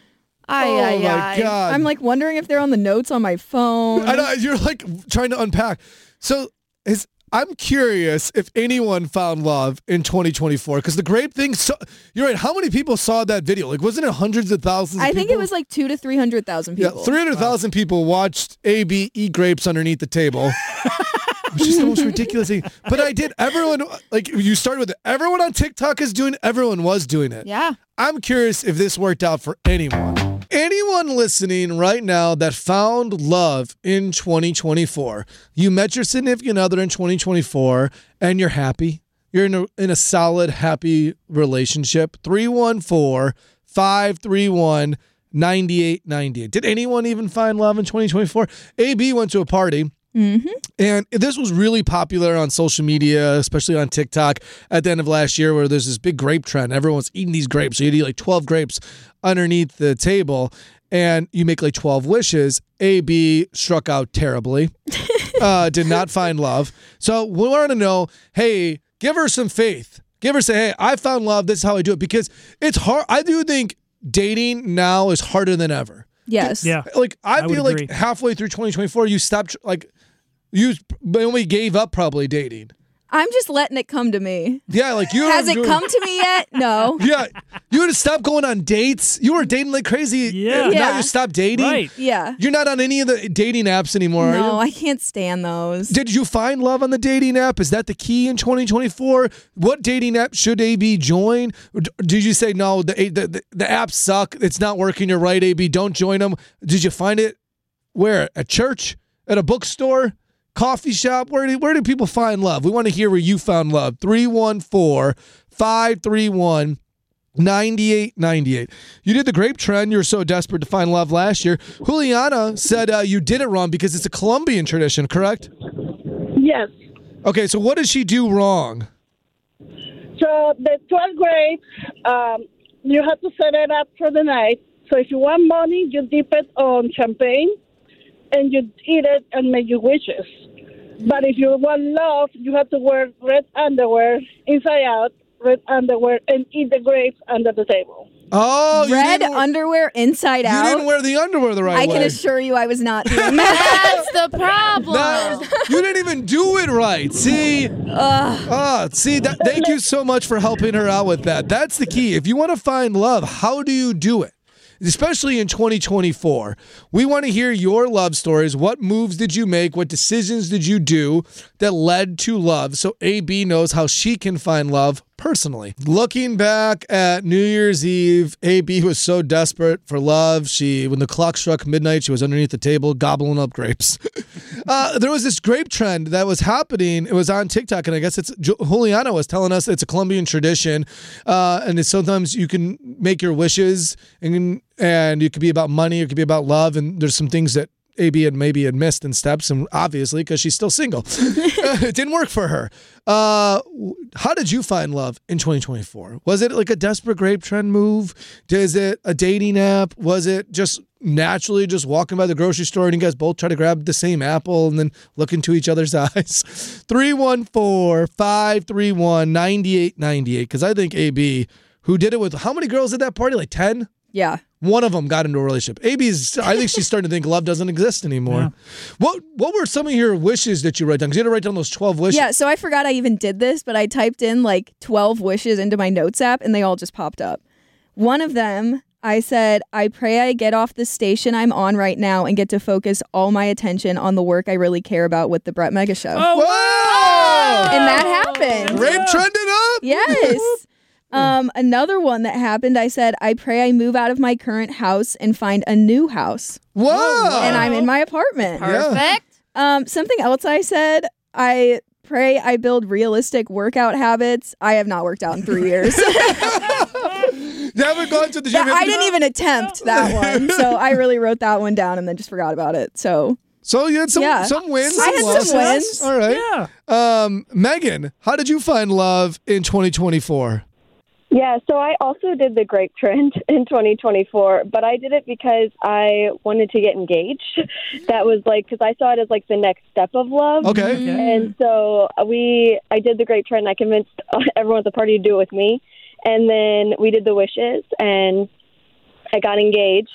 Ay, Oh ay, my ay. god! I'm like wondering if they're on the notes on my phone. I know you're like trying to unpack. So is I'm curious if anyone found love in twenty twenty-four because the grape thing. So, you're right. How many people saw that video? Like, wasn't it hundreds of thousands? Of I think people? it was like two to three hundred thousand Yeah, people. three hundred thousand people watched A B eat grapes underneath the table. Which is the most ridiculous thing. But I did. Everyone, like, you started with it. Everyone on TikTok is doing it. Everyone was doing it. Yeah. I'm curious if this worked out for anyone. Anyone listening right now that found love in twenty twenty-four. You met your significant other in twenty twenty-four and you're happy. You're in a, in a solid, happy relationship. three one four, five three one, nine eight nine eight. Did anyone even find love in twenty twenty-four? A B went to a party. Mm-hmm. And this was really popular on social media, especially on TikTok at the end of last year where there's this big grape trend. Everyone's eating these grapes. So you'd eat like twelve grapes underneath the table and you make like twelve wishes. A B struck out terribly, uh, did not find love. So we want to know, hey, give her some faith. Give her say, hey, I found love. This is how I do it. Because it's hard. I do think dating now is harder than ever. Yes. Yeah. Like I, I would feel like agree. halfway through twenty twenty-four, you stopped like you only gave up probably dating. I'm just letting it come to me. Yeah, like you Has it doing- come to me yet? No. Yeah, you would have stopped going on dates. You were dating like crazy. Yeah. and Now Yeah. you stopped dating. Right. Yeah. You're not on any of the dating apps anymore. No, are you? I can't stand those. Did you find love on the dating app? Is that the key in twenty twenty-four? What dating app should A B join? Or d- did you say no? The, the the the apps suck. It's not working. You're right, A B. Don't join them. Did you find it where? At church? At a bookstore? Coffee shop? Where do where do people find love? We want to hear where you found love. three one four, five three one, nine eight nine eight. You did the grape trend. You were so desperate to find love last year. Juliana said uh, you did it wrong because it's a Colombian tradition, correct? Yes. Okay, so what did she do wrong? So the twelve grapes, um, you have to set it up for the night. So if you want money, you dip it on champagne, and you eat it and make your wishes. But if you want love, you have to wear red underwear inside out, red underwear, and eat the grapes under the table. Oh, you Red didn't, underwear inside you out. didn't wear the underwear the right I way. can assure you I was not doing that. That's the problem. That- you didn't even do it right. See? Ah, see, that, thank you so much for helping her out with that. That's the key. If you want to find love, how do you do it? Especially in twenty twenty-four. We want to hear your love stories. What moves did you make? What decisions did you do that led to love? So A B knows how she can find love personally. Looking back at New Year's Eve, A B was so desperate for love. She, when the clock struck midnight, she was underneath the table gobbling up grapes. uh, there was this grape trend that was happening. It was on TikTok, and I guess it's Juliana was telling us it's a Colombian tradition, uh, and it's sometimes you can make your wishes, and and it could be about money, it could be about love, and there's some things that A B had maybe had missed in steps, and obviously because she's still single, it didn't work for her. Uh, how did you find love in twenty twenty-four? Was it like a desperate grape trend move? Is it a dating app? Was it just naturally just walking by the grocery store and you guys both try to grab the same apple and then look into each other's eyes? three one four, five three one, nine eight nine eight. Because I think A B, who did it with, how many girls at that party? Like ten? Yeah. One of them got into a relationship. A B's, I think she's starting to think love doesn't exist anymore. Yeah. What What were some of your wishes that you write down? Because you had to write down those twelve wishes. Yeah, so I forgot I even did this, but I typed in like twelve wishes into my notes app and they all just popped up. One of them, I said, I pray I get off the station I'm on right now and get to focus all my attention on the work I really care about with the Brett Mega Show. Oh, wow! And that happened. Grape trended up? Yes. Um, another one that happened, I said, I pray I move out of my current house and find a new house. Whoa! And I'm in my apartment. Perfect. Um, something else I said, I pray I build realistic workout habits. I have not worked out in three years. You haven't gone to the gym? That- I didn't even attempt that one. So I really wrote that one down and then just forgot about it. So So you had some, Yeah. some wins, I some had losses. some wins. All right. Yeah. Um, Megan, how did you find love in twenty twenty-four? Yeah, so I also did the grape trend in twenty twenty-four, but I did it because I wanted to get engaged. That was like, because I saw it as like the next step of love. Okay. okay. And so we, I did the grape trend. I convinced everyone at the party to do it with me. And then we did the wishes, and I got engaged.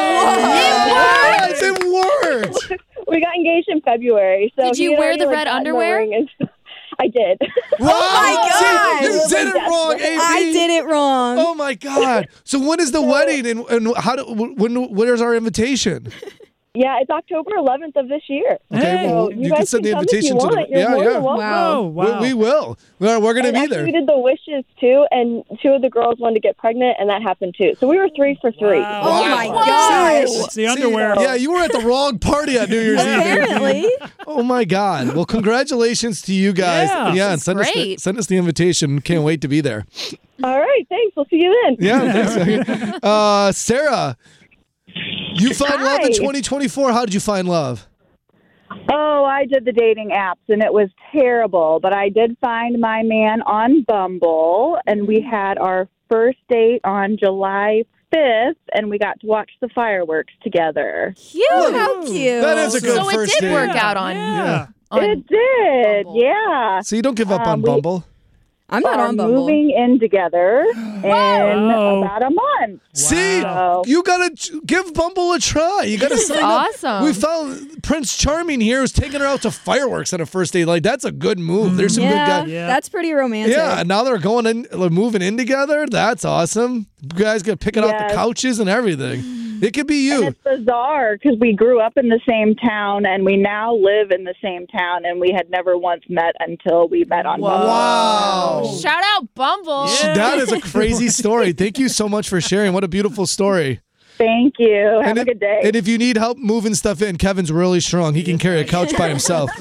Yes, it worked. We got engaged in February. So Did he you had wear already, the like, red gotten the underwear? ring and- I did. Wow. my God. See, you did it wrong, A B. I did it wrong. Oh my God! So when is the wedding, and, and how do when? Where's our invitation? Yeah, it's October eleventh of this year. Okay, well, So you, guys can send the come if invitation you to the. want. You're yeah, more yeah. than welcome. Wow, wow. We, we will. We're, we're going to And be actually, there. we did the wishes too, and two of the girls wanted to get pregnant, and that happened too. So we were three for three. Wow. Oh my Wow. gosh. It's the underwear. Yeah, you were at the wrong party on New Year's Eve. Apparently. Oh my God! Well, congratulations to you guys. Yeah. and yeah, and This is send us the, great. send us the invitation. Can't wait to be there. All right, thanks. We'll see you then. Yeah, thanks. uh, Sarah, you found love in Hi. twenty twenty-four. How did you find love? Oh, I did the dating apps, and it was terrible. But I did find my man on Bumble, and we had our first date on July fifth, and we got to watch the fireworks together. Cute. How cute. That is a good So it first did date. work out on. Yeah. on It did, Bumble. yeah. So you don't give up Um, on we- Bumble? I'm not Are on Bumble. moving in together in Wow. about a month. See, Wow. you gotta ch- give Bumble a try. You gotta This is sign up. awesome. We found Prince Charming here who's taking her out to fireworks on a first date. Like that's a good move. There's some yeah, good guys. Yeah. that's pretty romantic. Yeah, and now they're going in, they're moving in together. That's awesome. You guys get picking out the Yes. couches and everything. It could be And you. it's bizarre because we grew up in the same town and we now live in the same town, and we had never once met until we met on Bumble. Wow. Shout out Bumble. Yeah. That is a crazy story. Thank you so much for sharing. What a beautiful story. Thank you. Have and a if, good day. And if you need help moving stuff in, Kevin's really strong. He can carry a couch by himself.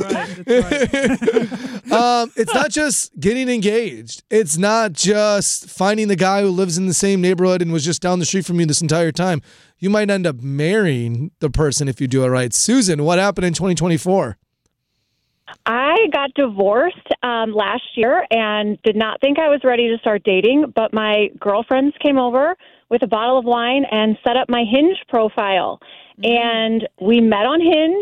um, it's not just getting engaged. It's not just finding the guy who lives in the same neighborhood and was just down the street from you this entire time. You might end up marrying the person if you do it right. Susan, what happened in twenty twenty-four? I got divorced um, last year and did not think I was ready to start dating, but my girlfriends came over with a bottle of wine and set up my Hinge profile. Mm-hmm. And we met on Hinge,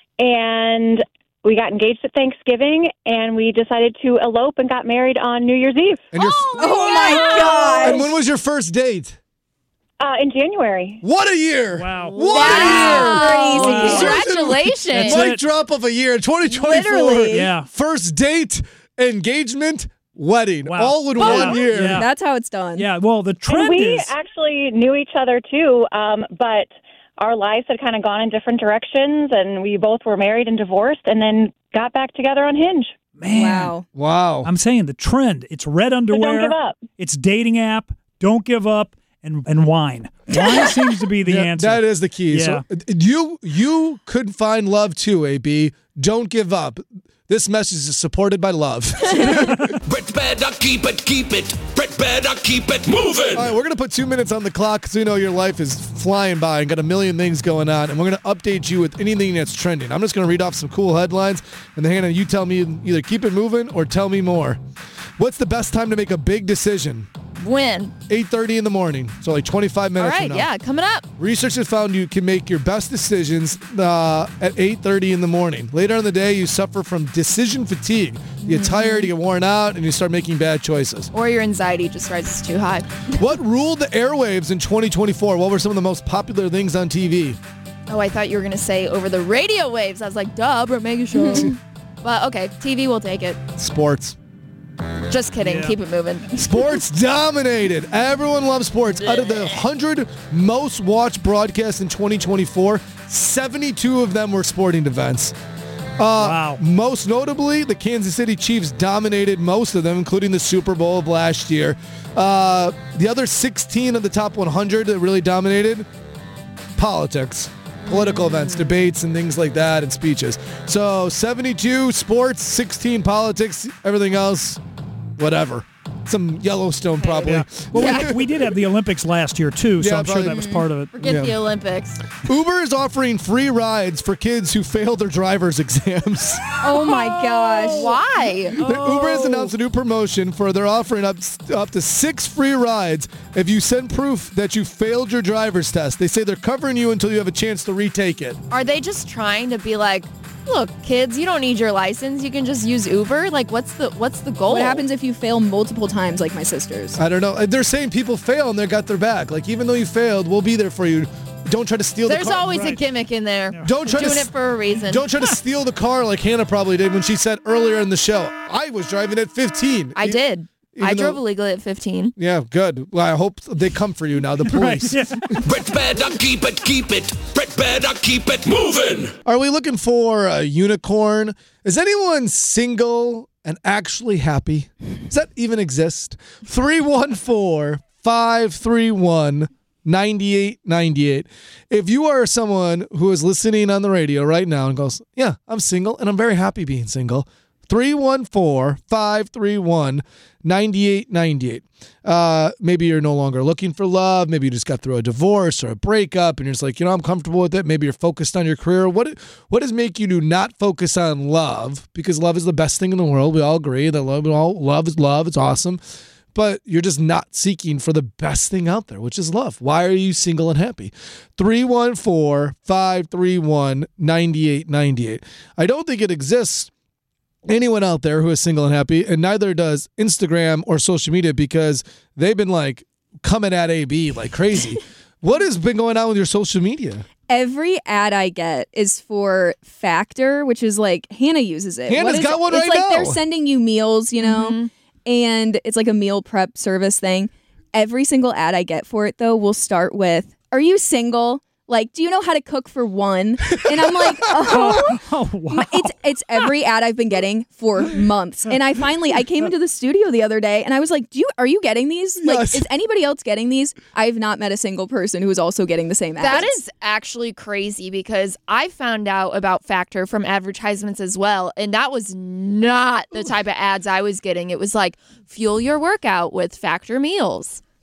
and we got engaged at Thanksgiving, and we decided to elope and got married on New Year's Eve. And your, Oh, oh my gosh. And when was your first date? Uh, in January. What a year! Wow. What That's a year! crazy. Wow. Congratulations. Mic drop of a year, twenty twenty-four. Literally. Yeah. First date, engagement, wedding, Wow. all in Boom. one year. Yeah. That's how it's done. Yeah, well, the And trend we is actually knew each other, too, um, but our lives had kind of gone in different directions, and we both were married and divorced, and then got back together on Hinge. man. Wow. Wow. I'm saying the trend. It's red But underwear. don't give up. It's dating app. Don't give up. And and wine. Wine seems to be the Yeah, answer. that is the key. Yeah. So uh, you you could find love too, A B. Don't give up. This message is supported by love. Brett better keep it, keep it. Brett better keep it moving. All right, we're going to put two minutes on the clock because we know your life is flying by and got a million things going on. And we're going to update you with anything that's trending. I'm just going to read off some cool headlines. And then, Hannah, you tell me either keep it moving or tell me more. What's the best time to make a big decision? When? eight thirty in the morning. So like twenty-five All minutes right, from now. yeah, coming up. Research has found you can make your best decisions uh, at eight thirty in the morning. Later in the day, you suffer from decision fatigue. You get tired, you get worn out, and you start making bad choices. Or your anxiety just rises too high. What ruled the airwaves in twenty twenty-four? What were some of the most popular things on T V? Oh, I thought you were going to say over the radio waves. I was like, duh, we're making sure. But okay, T V will take it. Sports. Just kidding. Yeah. Keep it moving. Sports dominated. Everyone loves sports. Out of the one hundred most watched broadcasts in twenty twenty-four, seventy-two of them were sporting events. Uh, Wow. Most notably, the Kansas City Chiefs dominated most of them, including the Super Bowl of last year. Uh, the other sixteen of the top one hundred that really dominated, politics. Political events, debates, and things like that, and speeches. So seventy-two sports, sixteen politics, everything else, whatever. Some Yellowstone, probably. Yeah. Well, we, we did have the Olympics last year, too, so Yeah, I'm sure probably. that was part of it. Forget Yeah. the Olympics. Uber is offering free rides for kids who fail their driver's exams. Oh my gosh. Why? Uber has announced a new promotion for they're offering up up to six free rides if you send proof that you failed your driver's test. They say they're covering you until you have a chance to retake it. Are they just trying to be like, look, kids, you don't need your license. You can just use Uber? Like, what's the what's the goal? What happens if you fail multiple times like my sisters? I don't know. They're saying people fail and they got their back. Like, even though you failed, we'll be there for you. Don't try to steal There's the car. always a Right. gimmick in there. Don't try Doing to it for a reason. Don't try to steal the car like Hannah probably did when she said earlier in the show, I was driving at fifteen. I E- did. even I drove though- illegally at fifteen. Yeah, good. Well, I hope they come for you now, the police. Right. Yeah. Brett better keep it, keep it. Brett better keep it moving. Are we looking for a unicorn? Is anyone single and actually happy? Does that even exist? three one four, five three one, nine eight nine eight. If you are someone who is listening on the radio right now and goes, yeah, I'm single and I'm very happy being single, three one four, five three one, nine eight nine eight. Uh, maybe you're no longer looking for love. Maybe you just got through a divorce or a breakup and you're just like, you know, I'm comfortable with it. Maybe you're focused on your career. What what does make you do not focus on love? Because love is the best thing in the world. We all agree that love, we all, love is love. It's awesome. But you're just not seeking for the best thing out there, which is love. Why are you single and happy? three one four, five three one, nine eight nine eight. I don't think it exists anyone out there who is single and happy, and neither does Instagram or social media because they've been like coming at A B like crazy. What has been going on with your social media? Every ad I get is for Factor, which is like Hannah uses it. Hannah's What is got it? one it's right like now. they're sending you meals, you know, Mm-hmm. and it's like a meal prep service thing. Every single ad I get for it, though, will start with, "Are you single? Like, do you know how to cook for one?" And I'm like, oh, Oh, wow. it's it's every ad I've been getting for months. And I finally I came into the studio the other day and I was like, "Do you are you getting these? Like, Yes. is anybody else getting these?" I've not met a single person who is also getting the same ads. That is actually crazy because I found out about Factor from advertisements as well, and that was not the type of ads I was getting. It was like, fuel your workout with Factor meals.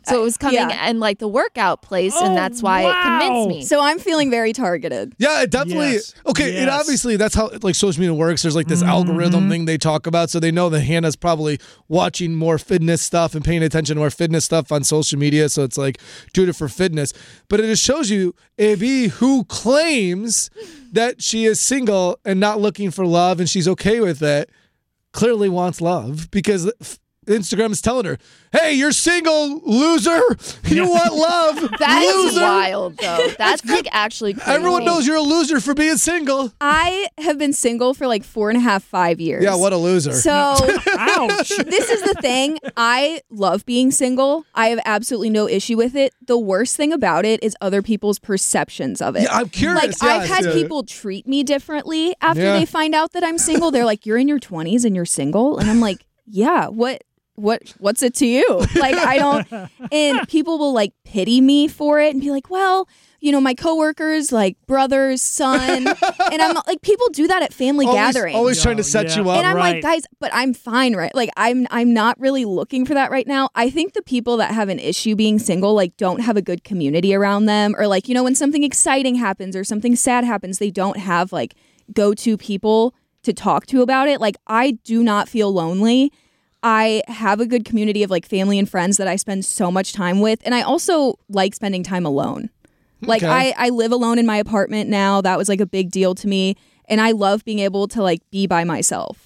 So it was coming Yeah. in like the workout place, and that's why it convinced me. So I'm feeling very targeted. Yeah, it definitely. Yes. Okay, and Yes. obviously that's how like social media works. There's like this Mm-hmm. algorithm thing they talk about, so they know that Hannah's probably watching more fitness stuff and paying attention to more fitness stuff on social media. So it's like doing it for fitness, but it just shows you A B who claims that she is single and not looking for love, and she's okay with it. Clearly wants love because Instagram is telling her, "Hey, you're single, loser. You want love, That is loser." wild, though. That's like actually crazy. Everyone knows you're a loser for being single. I have been single for like four and a half, five years. Yeah, what a loser. So, ouch. This is the thing. I love being single. I have absolutely no issue with it. The worst thing about it is other people's perceptions of it. Yeah, I'm curious. Like, I've yes, had yeah. people treat me differently after Yeah. they find out that I'm single. They're like, "You're in your twenties and you're single?" And I'm like, "Yeah, what? What what's it to you?" Like, I don't, and people will like pity me for it and be like, "Well, you know, my coworkers, like brothers, son," and I'm like, people do that at family always, gatherings. Always trying to set yeah. you up. And I'm Right. like, guys, but I'm fine, right? Like, I'm I'm not really looking for that right now. I think the people that have an issue being single, like, don't have a good community around them, or like, you know, when something exciting happens or something sad happens, they don't have like go-to people to talk to about it. Like, I do not feel lonely. I have a good community of like family and friends that I spend so much time with, and I also like spending time alone. Like, Okay. I I live alone in my apartment now. That was like a big deal to me, and I love being able to like be by myself.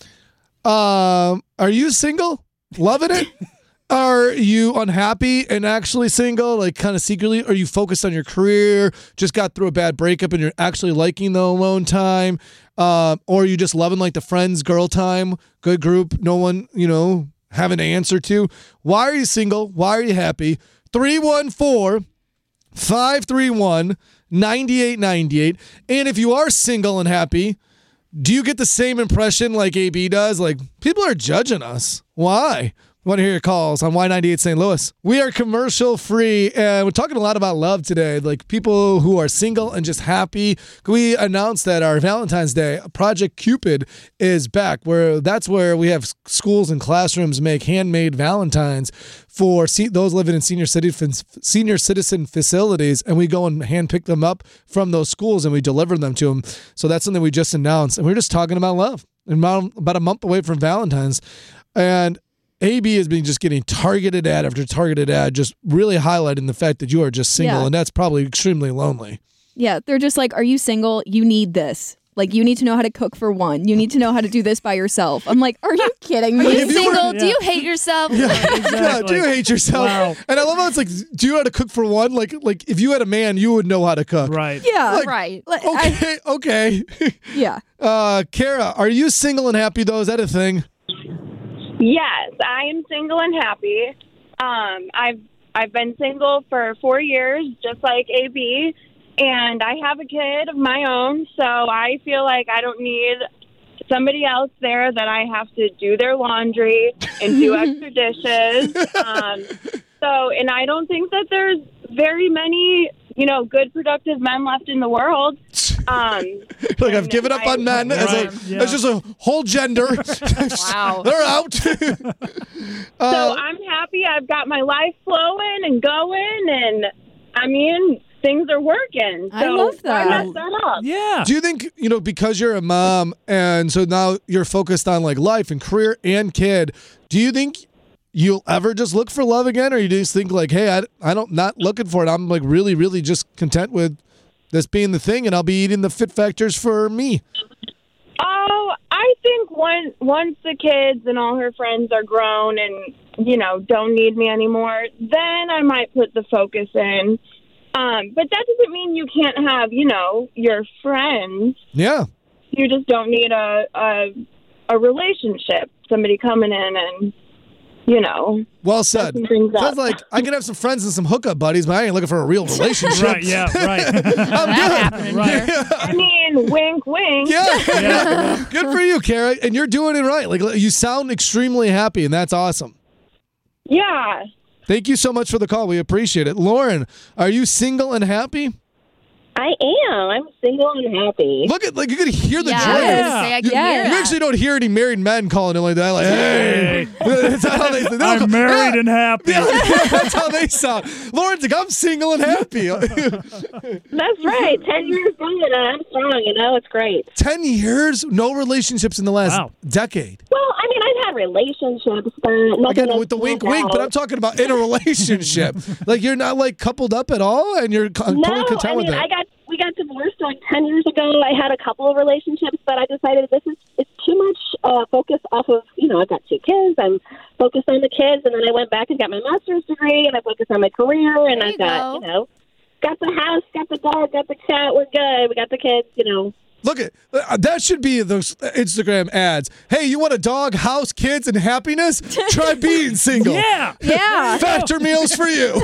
Um, are you single? Loving it? Are you unhappy and actually single, like kind of secretly? Are you focused on your career? Just got through a bad breakup and you're actually liking the alone time? Um, or are you just loving like the friends, girl time, good group, no one, you know, having to answer to? Why are you single? Why are you happy? three one four, five three one, nine eight nine eight. And if you are single and happy, do you get the same impression like A B does? Like, people are judging us. Why? We want to hear your calls on Y ninety-eight Saint Louis. We are commercial free, and we're talking a lot about love today, like people who are single and just happy. We announced that our Valentine's Day Project Cupid is back, where that's where we have schools and classrooms make handmade Valentines for se- those living in senior citizen senior citizen facilities, and we go and handpick them up from those schools and we deliver them to them. So that's something we just announced, and we're just talking about love. And about, about a month away from Valentine's, and A B has been just getting targeted ad after targeted ad, just really highlighting the fact that you are just single, Yeah. and that's probably extremely lonely. Yeah, they're just like, "Are you single? You need this. Like, you need to know how to cook for one. You need to know how to do this by yourself." I'm like, "Are you kidding me?" Are you If you were- single? Do Yeah. you hate yourself? Yeah, do you hate yourself? Wow. And I love how it's like, do you know how to cook for one? Like, like if you had a man, you would know how to cook. Right. Yeah, Like, Right. Like, I- Okay, okay. yeah. Uh, Kara, are you single and happy though? Is that a thing? Yes, I am single and happy. Um, I've I've been single for four years, just like A B, and I have a kid of my own, so I feel like I don't need somebody else there that I have to do their laundry and do extra dishes. Um, so, and I don't think that there's very many, you know, good, productive men left in the world. Um, Like, I've given up I- on men as, a, Right, yeah. as just a whole gender. Wow. They're out. Uh, So I'm happy. I've got my life flowing and going, and I mean, things are working. So I love why that. mess that up? Yeah. Do you think, you know, because you're a mom and so now you're focused on like life and career and kid, do you think you'll ever just look for love again? Or you just think like, hey, I, I don't, not looking for it. I'm like really, really just content with this being the thing and I'll be eating the fit factors for me. Oh, I think once once the kids and all her friends are grown and, you know, don't need me anymore, then I might put the focus in. Um, but that doesn't mean you can't have, you know, your friends. Yeah. You just don't need a a, a relationship. Somebody coming in and, you know. Well said. messing things Sounds up. like I can have some friends and some hookup buddies, but I ain't looking for a real relationship. Right. Yeah. Right. I'm good. happening Right. here. I mean, wink, wink. Yeah. Yeah. Good for you, Kara. And you're doing it right. Like you sound extremely happy, and that's awesome. Yeah. Thank you so much for the call. We appreciate it. Lauren, are you single and happy? I I am. I'm single and happy. Look at, like, you could hear the Yeah, joy. I was gonna say, I can you, hear you that. actually don't hear any married men calling it like that. Like, hey, that's how they, they don't I'm call- married yeah. and happy. Yeah, that's how they sound. Lauren's like, I'm single and happy. That's right. Ten years going and I'm strong, you know, it's great. Ten years, no relationships in the last Wow. decade. Well, I mean, I've had relationships, but nothing Again, that's with the wink, worked wink, but out. I'm talking about in a relationship. Like, you're not like coupled up at all, and you're co- No, totally content I with mean, that. I got we got divorced like ten years ago. I had a couple of relationships, but I decided this is it's too much uh, focus off of, you know, I've got two kids. I'm focused on the kids, and then I went back and got my master's degree, and I focused on my career, and There I've you got, go. you know, got the house, got the dog, got the cat. We're good. We got the kids, you know. Look at uh, that should be those Instagram ads. Hey, you want a dog, house, kids, and happiness? Try being single. Yeah. Yeah. Factor meals for you.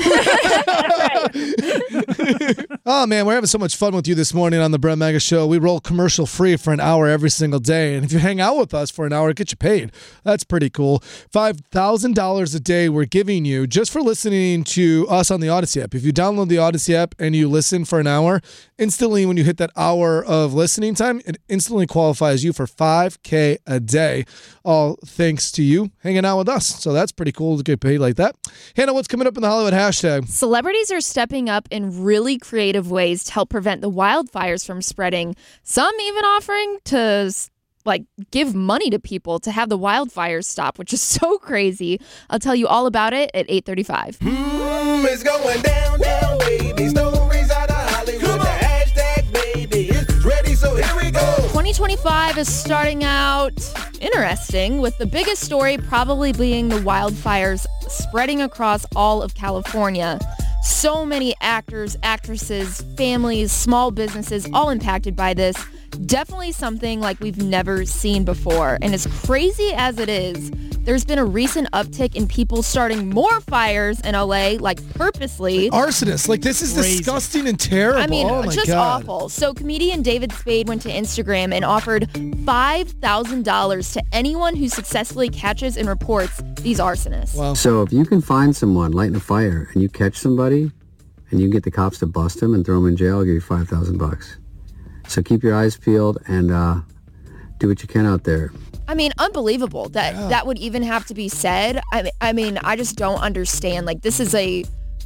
Oh man, we're having so much fun with you this morning on the Brett Mega Show. We roll commercial free for an hour every single day, and if you hang out with us for an hour, it gets you paid. That's pretty cool. Five thousand dollars a day we're giving you just for listening to us on the Odyssey app. If you download the Odyssey app and you listen for an hour, instantly when you hit that hour of listening time, it instantly qualifies you for five K a day. All thanks to you hanging out with us. So that's pretty cool to get paid like that. Hannah, what's coming up in the Hollywood hashtag? Celebrities are stepping up in really creative ways to help prevent the wildfires from spreading. Some even offering to like give money to people to have the wildfires stop, which is so crazy. I'll tell you all about it at eight thirty-five. Mm, it's going down, down, baby. Stories out of Hollywood. The hashtag, baby, is ready, so here we go. twenty twenty-five is starting out interesting, with the biggest story probably being the wildfires spreading across all of California. So many actors, actresses, families, small businesses, all impacted by this. Definitely something like we've never seen before. And as crazy as it is, there's been a recent uptick in people starting more fires in L A, like purposely. Arsonists. Like, this is Crazy. disgusting and terrible. I mean, oh my just God. awful. So comedian David Spade went to Instagram and offered five thousand dollars to anyone who successfully catches and reports these arsonists. Wow. So if you can find someone lighting a fire and you catch somebody and you can get the cops to bust them and throw them in jail, I'll give you five thousand bucks. So keep your eyes peeled and uh, do what you can out there. I mean, unbelievable that Yeah. that would even have to be said. I mean, I mean, I just don't understand. Like, this is a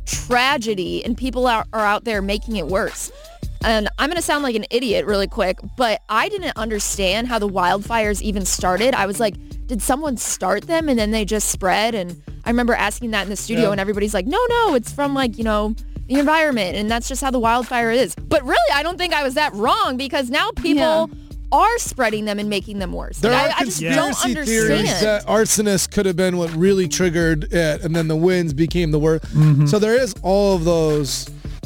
tragedy, and people are, are out there making it worse. And I'm going to sound like an idiot really quick, but I didn't understand how the wildfires even started. I was like, did someone start them and then they just spread? And I remember asking that in the studio, Yeah. and everybody's like, no, no, it's from like, you know, the environment, and that's just how the wildfire is. But really, I don't think I was that wrong, because now people Yeah. are spreading them and making them worse. There Like, are I, I just don't conspiracy theories understand. that arsonists could have been what really triggered it, and then the winds became the worst. So there is all of those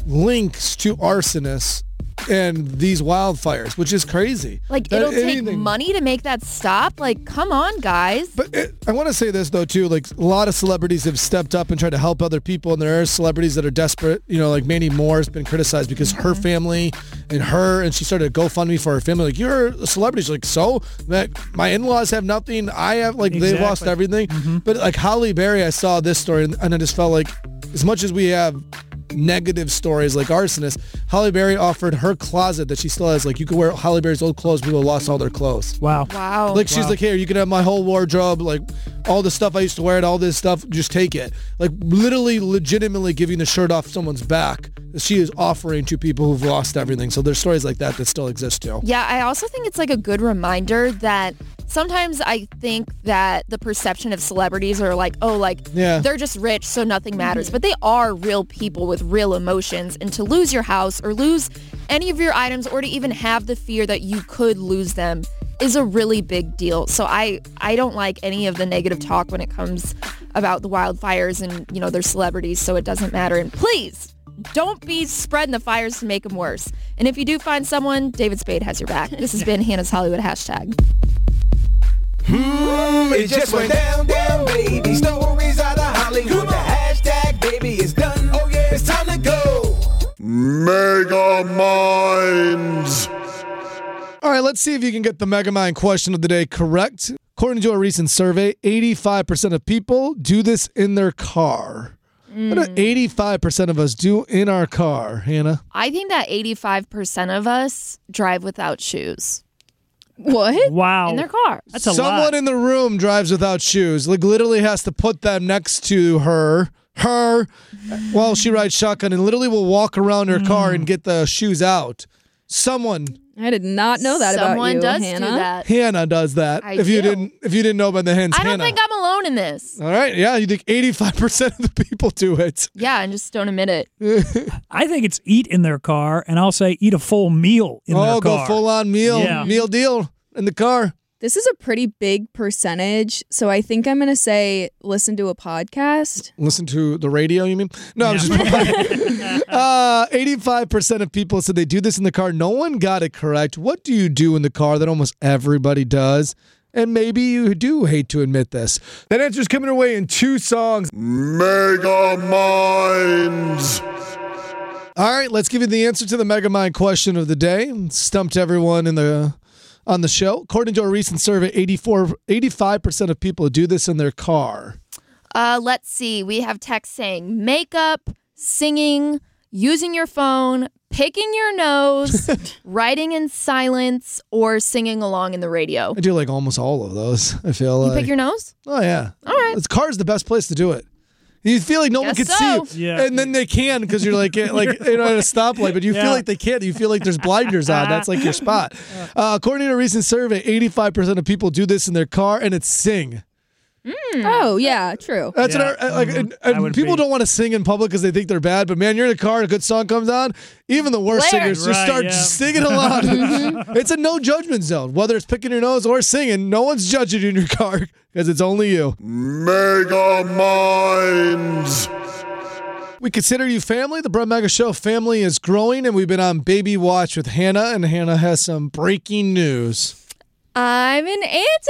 links to arsonists and these wildfires, which is crazy. Like, That it'll take anything- money to make that stop. Like, come on, guys. But it, I want to say this, though, too. Like, a lot of celebrities have stepped up and tried to help other people, and there are celebrities that are desperate. You know, like Mandy Moore has been criticized because her family and her, and she started a GoFundMe for her family. Like, you're a celebrity. She's like, so? That my in-laws have nothing. I have, like, they've lost Exactly. everything. But, like, Halle Berry, I saw this story, and, and I just felt like, as much as we have negative stories like arsonists, Halle Berry offered her closet that she still has. Like, you could wear Halle Berry's old clothes. People lost all their clothes. Wow. Wow. Like, she's Wow. like, here, you can have my whole wardrobe, like all the stuff I used to wear and all this stuff, just take it. Like, literally, legitimately giving the shirt off someone's back. She is offering to people who've lost everything. So there's stories like that that still exist too. Yeah, I also think it's like a good reminder that sometimes I think that the perception of celebrities are like, oh, like Yeah. they're just rich, so nothing matters. But they are real people with real emotions. And to lose your house or lose any of your items, or to even have the fear that you could lose them, is a really big deal. So I, I don't like any of the negative talk when it comes about the wildfires and, you know, they're celebrities, so it doesn't matter. And please, don't be spreading the fires to make them worse. And if you do find someone, David Spade has your back. This has been Hannah's Hollywood hashtag. Mm, it just went down, down, baby. Stories out of Hollywood. The hashtag, baby, is done. Oh, yeah, it's time to go. Mega Minds. All right, let's see if you can get the Megamind question of the day correct. According to a recent survey, eighty-five percent of people do this in their car. What do eighty-five percent of us do in our car, Hannah? I think that eighty-five percent of us drive without shoes. What? Wow. In their car. That's a Someone lot. in the room drives without shoes. Like literally has to put them next to her, her, while she rides shotgun, and literally will walk around her car and get the shoes out. Someone. I did not know that about Someone you, does Hannah. do that. Hannah does that. I if you do. didn't, if you didn't know by the hints, I don't Hannah. think I'm alone in this. All right, yeah, you think eighty-five percent of the people do it. Yeah, and just don't admit it. I think it's eat in their car, and I'll say eat a full meal in their Oh, car. go full on meal, Yeah. meal deal in the car. This is a pretty big percentage, so I think I'm going to say listen to a podcast. Listen to the radio, you mean? No, I'm just uh, eighty-five percent of people said they do this in the car. No one got it correct. What do you do in the car that almost everybody does? And maybe you do hate to admit this. That answer's coming our way in two songs. Mega Minds. All right, let's give you the answer to the Mega Mind question of the day. Stumped everyone in the on the show. According to a recent survey, eighty-four, eighty-five percent of people do this in their car. Uh, let's see. We have text saying makeup, singing, using your phone, picking your nose, writing in silence, or singing along in the radio. I do like almost all of those. I feel You like. pick your nose? Oh, yeah. All right. It's car's the best place to do it. You feel like no one can Guess see so. you, Yeah. and then they can because you're like, like you know, at a stoplight, but you Yeah. feel like they can't. You feel like there's blinders on. That's like your spot. Uh, according to a recent survey, eighty-five percent of people do this in their car, and it's sing. Oh, yeah, true. That's Yeah. what our, like, and, I and would people be. don't want to sing in public because they think they're bad. But man, you're in a car, a good song comes on. Even the worst Blair. singers just Right, start yeah. singing aloud. It's a no judgment zone. Whether it's picking your nose or singing, no one's judging you in your car because it's only you. Mega Minds. We consider you family. The Brett Mega Show family is growing, and we've been on Baby Watch with Hannah, and Hannah has some breaking news. I'm an aunt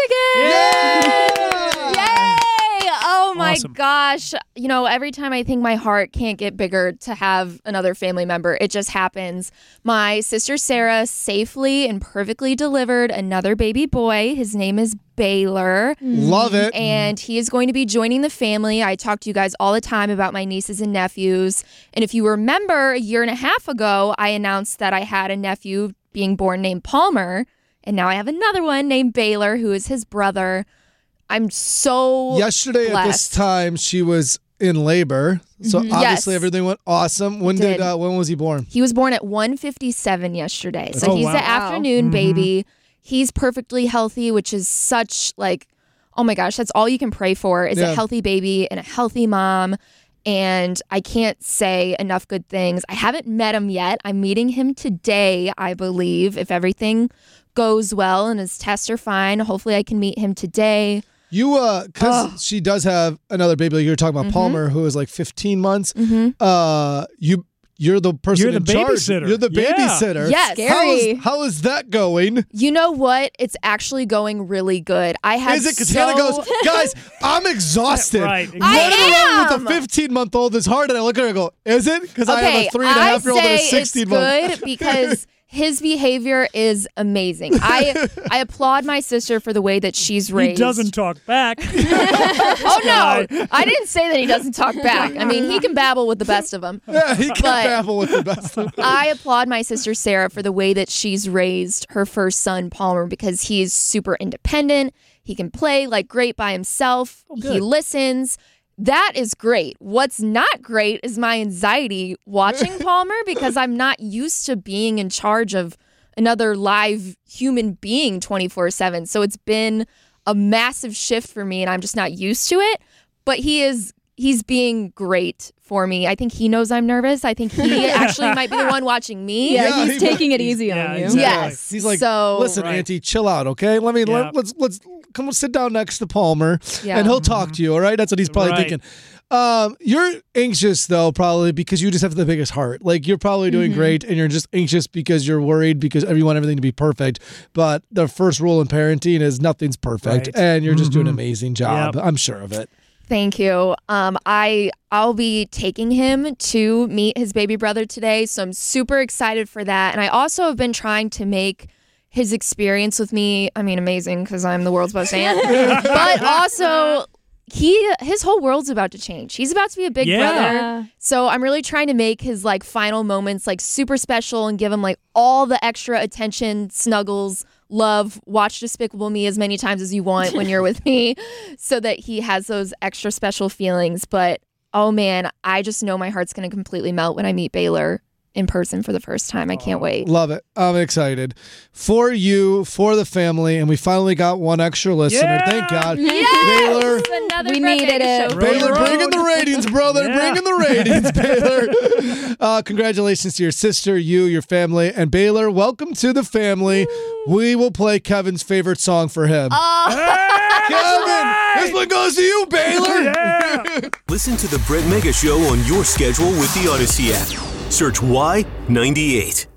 again. Yay! Oh my Awesome. gosh. You know, every time I think my heart can't get bigger to have another family member, it just happens. My sister Sarah safely and perfectly delivered another baby boy. His name is Baylor. Love it. And he is going to be joining the family. I talk to you guys all the time about my nieces and nephews. And if you remember, a year and a half ago, I announced that I had a nephew being born named Palmer. And now I have another one named Baylor, who is his brother. I'm so Yesterday blessed. at this time, she was in labor, so Mhm. obviously Yes. everything went awesome. When did, did. uh, when was he born? He was born at one fifty-seven yesterday. So Oh, he's wow. the afternoon Mhm. baby. He's perfectly healthy, which is such like, oh my gosh, that's all you can pray for is Yeah. a healthy baby and a healthy mom. And I can't say enough good things. I haven't met him yet. I'm meeting him today, I believe, if everything goes well and his tests are fine. Hopefully I can meet him today. You, uh, because she does have another baby. Like you were talking about Mhm. Palmer, who is like fifteen months. Mhm. Uh, you, you're the person You're the in charge. babysitter. You're the Yeah. babysitter. Yes. How is, how is that going? You know what? It's actually going really good. I had Is it because so... Hannah goes, guys, I'm exhausted. Right, Running exactly. around I with a fifteen month old is hard. And I look at her and go, is it? Because I have Okay, a three and a half year old and a I say sixteen month. it's good because his behavior is amazing. I I applaud my sister for the way that she's He raised. doesn't talk back. Oh no, I didn't say that he doesn't talk back. I mean, he can babble with the best of them. Yeah, he can But- babble with the best of them. I applaud my sister Sarah for the way that she's raised her first son Palmer because he's super independent. He can play like great by himself. He listens. That is great. What's not great is my anxiety watching Palmer because I'm not used to being in charge of another live human being twenty-four seven. So it's been a massive shift for me and I'm just not used to it. But he is he's being great for me. I think he knows I'm nervous. I think he actually might be the one watching me. Yeah, Yeah, he's he- taking it easy yeah, on you. exactly. Yes. He's like, so, listen, Right. Auntie, chill out, okay? Let me Yeah. let, let's let's come sit down next to Palmer, Yeah. and he'll talk to you. All right, that's what he's probably Right. thinking. Um, you're anxious though, probably because you just have the biggest heart. Like you're probably doing Mm-hmm. great, and you're just anxious because you're worried because you want everything to be perfect. But the first rule in parenting is nothing's perfect, Right. and you're just doing an Mhm. amazing job. Yep. I'm sure of it. Thank you. Um, I I'll be taking him to meet his baby brother today, so I'm super excited for that. And I also have been trying to make his experience with me, I mean, amazing because I'm the world's best aunt, but also he his whole world's about to change. He's about to be a big Yeah. brother. So I'm really trying to make his like final moments like super special and give him like all the extra attention, snuggles, love. Watch Despicable Me as many times as you want when you're with me, so that he has those extra special feelings. But oh man, I just know my heart's going to completely melt when I meet Baylor in person for the first time. I can't wait. Love it. I'm excited for you, for the family, and we finally got one extra listener. Yeah. Thank God. Yes! Baylor. Another We Brett needed Vegas it. show. Baylor, Road. bring in the ratings, brother. Yeah. Bring in the ratings, Baylor. Uh, congratulations to your sister, you, your family, and Baylor. Welcome to the family. We will play Kevin's favorite song for him. Kevin, this one goes to you, Baylor. Yeah. Listen to the Brett Mega Show on your schedule with the Odyssey app. Search Y ninety-eight.